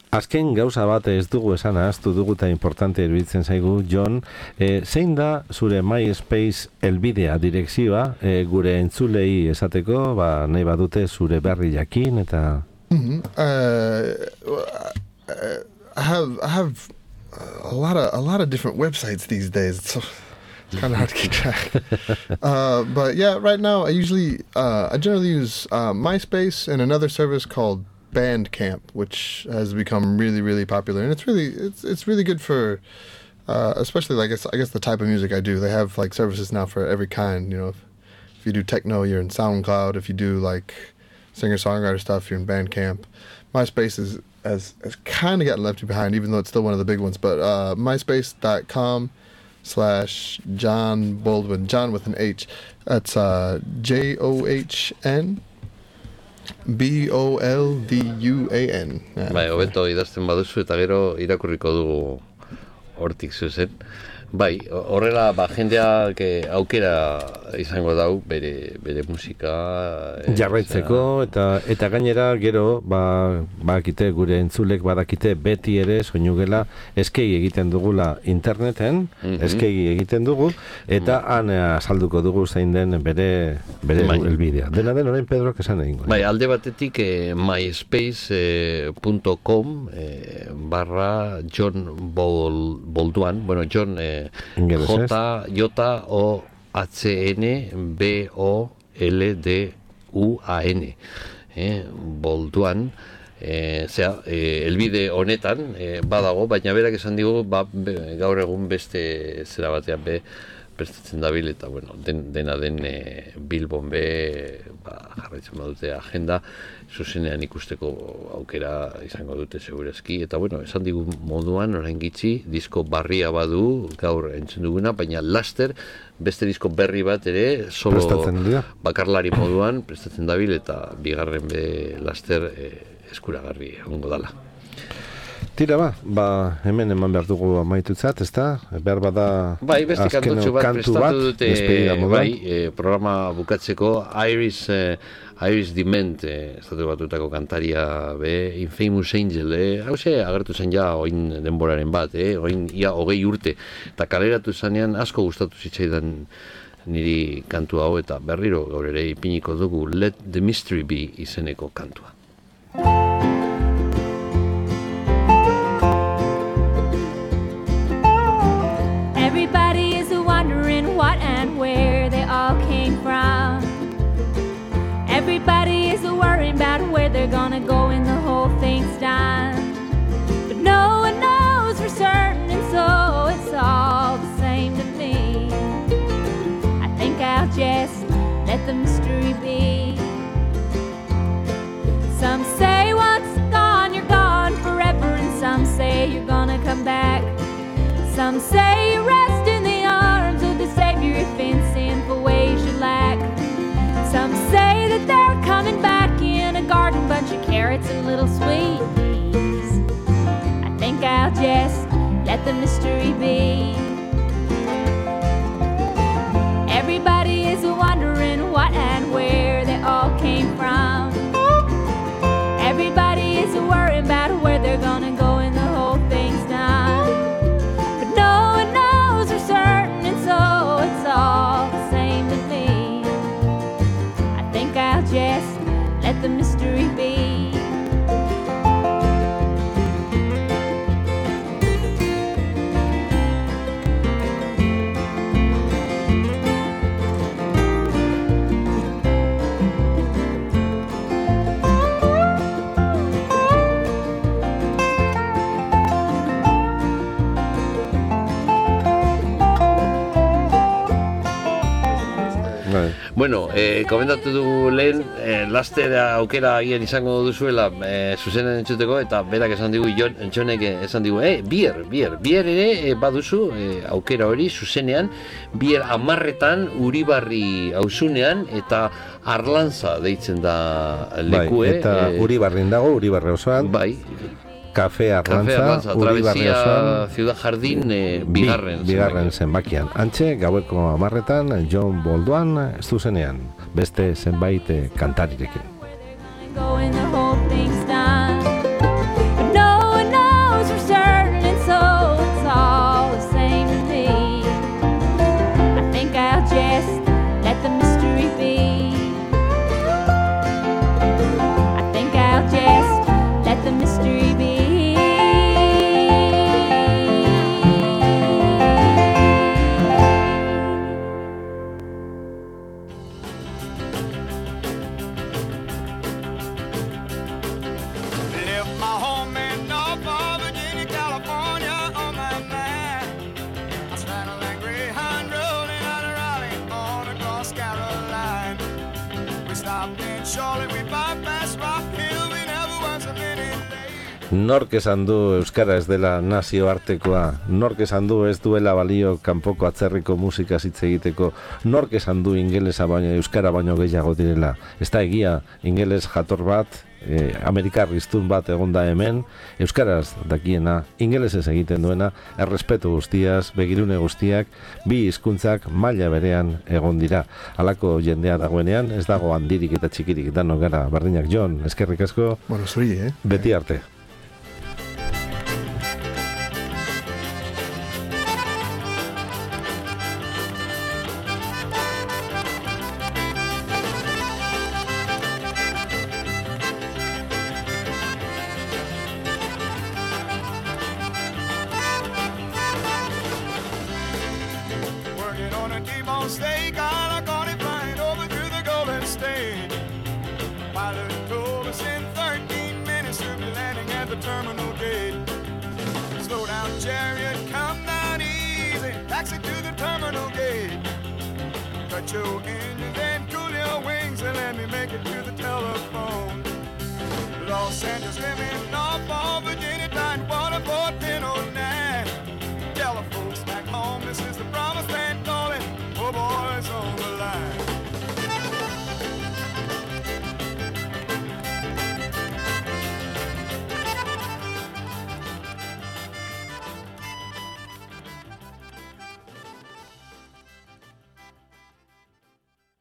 azken gauza bat ez dugu esan ahaztu dugu eta importante iruditzen zaigu, Jon, e, zein da zure MySpace elbidea, direkzioa, e, gure entzulei esateko, ba, nahi badute zure berri jakin eta... Mm-hmm. Uh, uh, I have I have a lot of a lot of different websites these days. It's, so, it's kind of hard to keep track. uh, but yeah, right now I usually uh, I generally use uh, MySpace and another service called Bandcamp, which has become really really popular, and it's really it's it's really good for uh, especially like I guess, I guess the type of music I do. They have like services now for every kind. You know, if, if you do techno, you're in SoundCloud. If you do like singer-songwriter stuff, you're in Bandcamp. MySpace is has, has kind of gotten left behind, even though it's still one of the big ones. But uh, myspace.com slash John Boldwin, John with an H. That's uh, J O H N B O L D U A N. Yeah. Bai, hobeto idazten baduzu eta gero irakurriko dugu hortik zuzen. Bai, horrela ba, jendeak aukera izango dau bere, bere musika e, jarraitzeko eta eta gainera gero ba, bakite gure entzulek badakite beti ere soinugela eskei egiten dugula interneten, mm-hmm. eskei egiten dugu eta han azalduko dugu zein den bere bere bai. Elbidea. Dena den orain Pedro esan egingo. Bai, alde batetik eh, myspace punto com eh, barra John Bol, Bolduan, bueno, John eh, J, J, O, H, N, B, O, L, D, U, A, N. Eh, Bolduan, eh, zera, eh, elbide honetan, eh, badago, baina berak esan digu, ba, be, gaur egun beste zera batean be, prestatzen dabil, eta, bueno, den, dena den e, Bilbon be, ba, jarraitzen badute agenda, zuzenean ikusteko aukera izango dute segurazki, eta, bueno, esan digu moduan, orain gitxi, disko barria badu, gaur entzun duguna, baina laster, beste disko berri bat ere, solo bakarlari moduan, prestatzen dabil, eta bigarren be laster e, eskuragarri egongo dala. Tira ba, ba, hemen eman behar dugu amaitutzat, ez da? Behar bada bai, beste kantutxo bat kantu prestatu bat, dute, bai, e, programa bukatzeko, Iris, e, Iris Dement, e, estatu batutako kantaria, be, Infamous Angel, e, hauze, agertu zen ja, oin denboraren bat, e, oin ia hogei urte, eta kaleratu zanean asko gustatu zitzaidan niri kantu hau, eta berriro gaur ere ipiniko dugu Let the Mystery Be izeneko kantua. Everybody is wondering what and where they all came from. Everybody is worrying about where they're gonna go when the whole thing's done. But no one knows for certain, and so it's all the same to me. I think I'll just let the mystery be. Some say once gone, you're gone forever, and some say you're gonna come back. Some say you rest in the arms of the Savior if in sinful ways you lack. Some say that they're coming back in a garden, bunch of carrots and little sweet peas. I think I'll just let the mystery be. Everybody is wondering what and where they all came from. Everybody is worried about where they're gonna go when the whole thing's done. All the same to me. I think I'll just let the mystery be. Bueno, eh, komentatu dugu lehen, eh, laster aukera agian izango duzuela eh, zuzenen entzuteko, eta berak esan digu, Jon, Jonek esan digu, eh, bier, bier, bier ere eh, baduzu eh, aukera hori zuzenean, bier amarretan Uribarri auzunean, eta Arlantza deitzen da lekue. Bai, eta eh, Uribarrin dago, Uribarri osoan. Bai. Kafe Arlantza, Travesía Ciudad Jardín, eh, bigarren. Bi, bigarren zenbakian. Antxe, gaueko amarretan, John Bolduan, zuzenean, beste zenbait kantarirekin. Going the whole thing's done. But no one stopped in Charlotte, we bypassed Rock Hill, we never was a minute late. Nork esan du euskara ez dela nazioartekoa, nork esan du ez duela balio kanpoko atzerriko musika hitz egiteko, nork esan du ingelesa baino euskara baino gehiago direla. Ez da egia, ingeles jator bat, eh, amerikar hiztun bat egonda hemen, euskaraz dakiena, ingelesez egiten duena, errespetu guztiaz, begirune guztiak, bi hizkuntzak maila berean egon dira. Halako jendea dagoenean, ez dago handirik eta txikirik, dano gara, berdinak. Jon, eskerrik asko, Bueno, zuri, eh? beti arte. Working on a T-bone steak, I got it flying over through the Golden State. Pilot told us in thirteen minutes we'll be landing at the terminal gate. Slow down, chariot, come down easy, taxi to the terminal gate. Cut your engines and cool your wings and let me make it to the telephone. Los Angeles, living Norfolk, Virginia, Tidewater, Port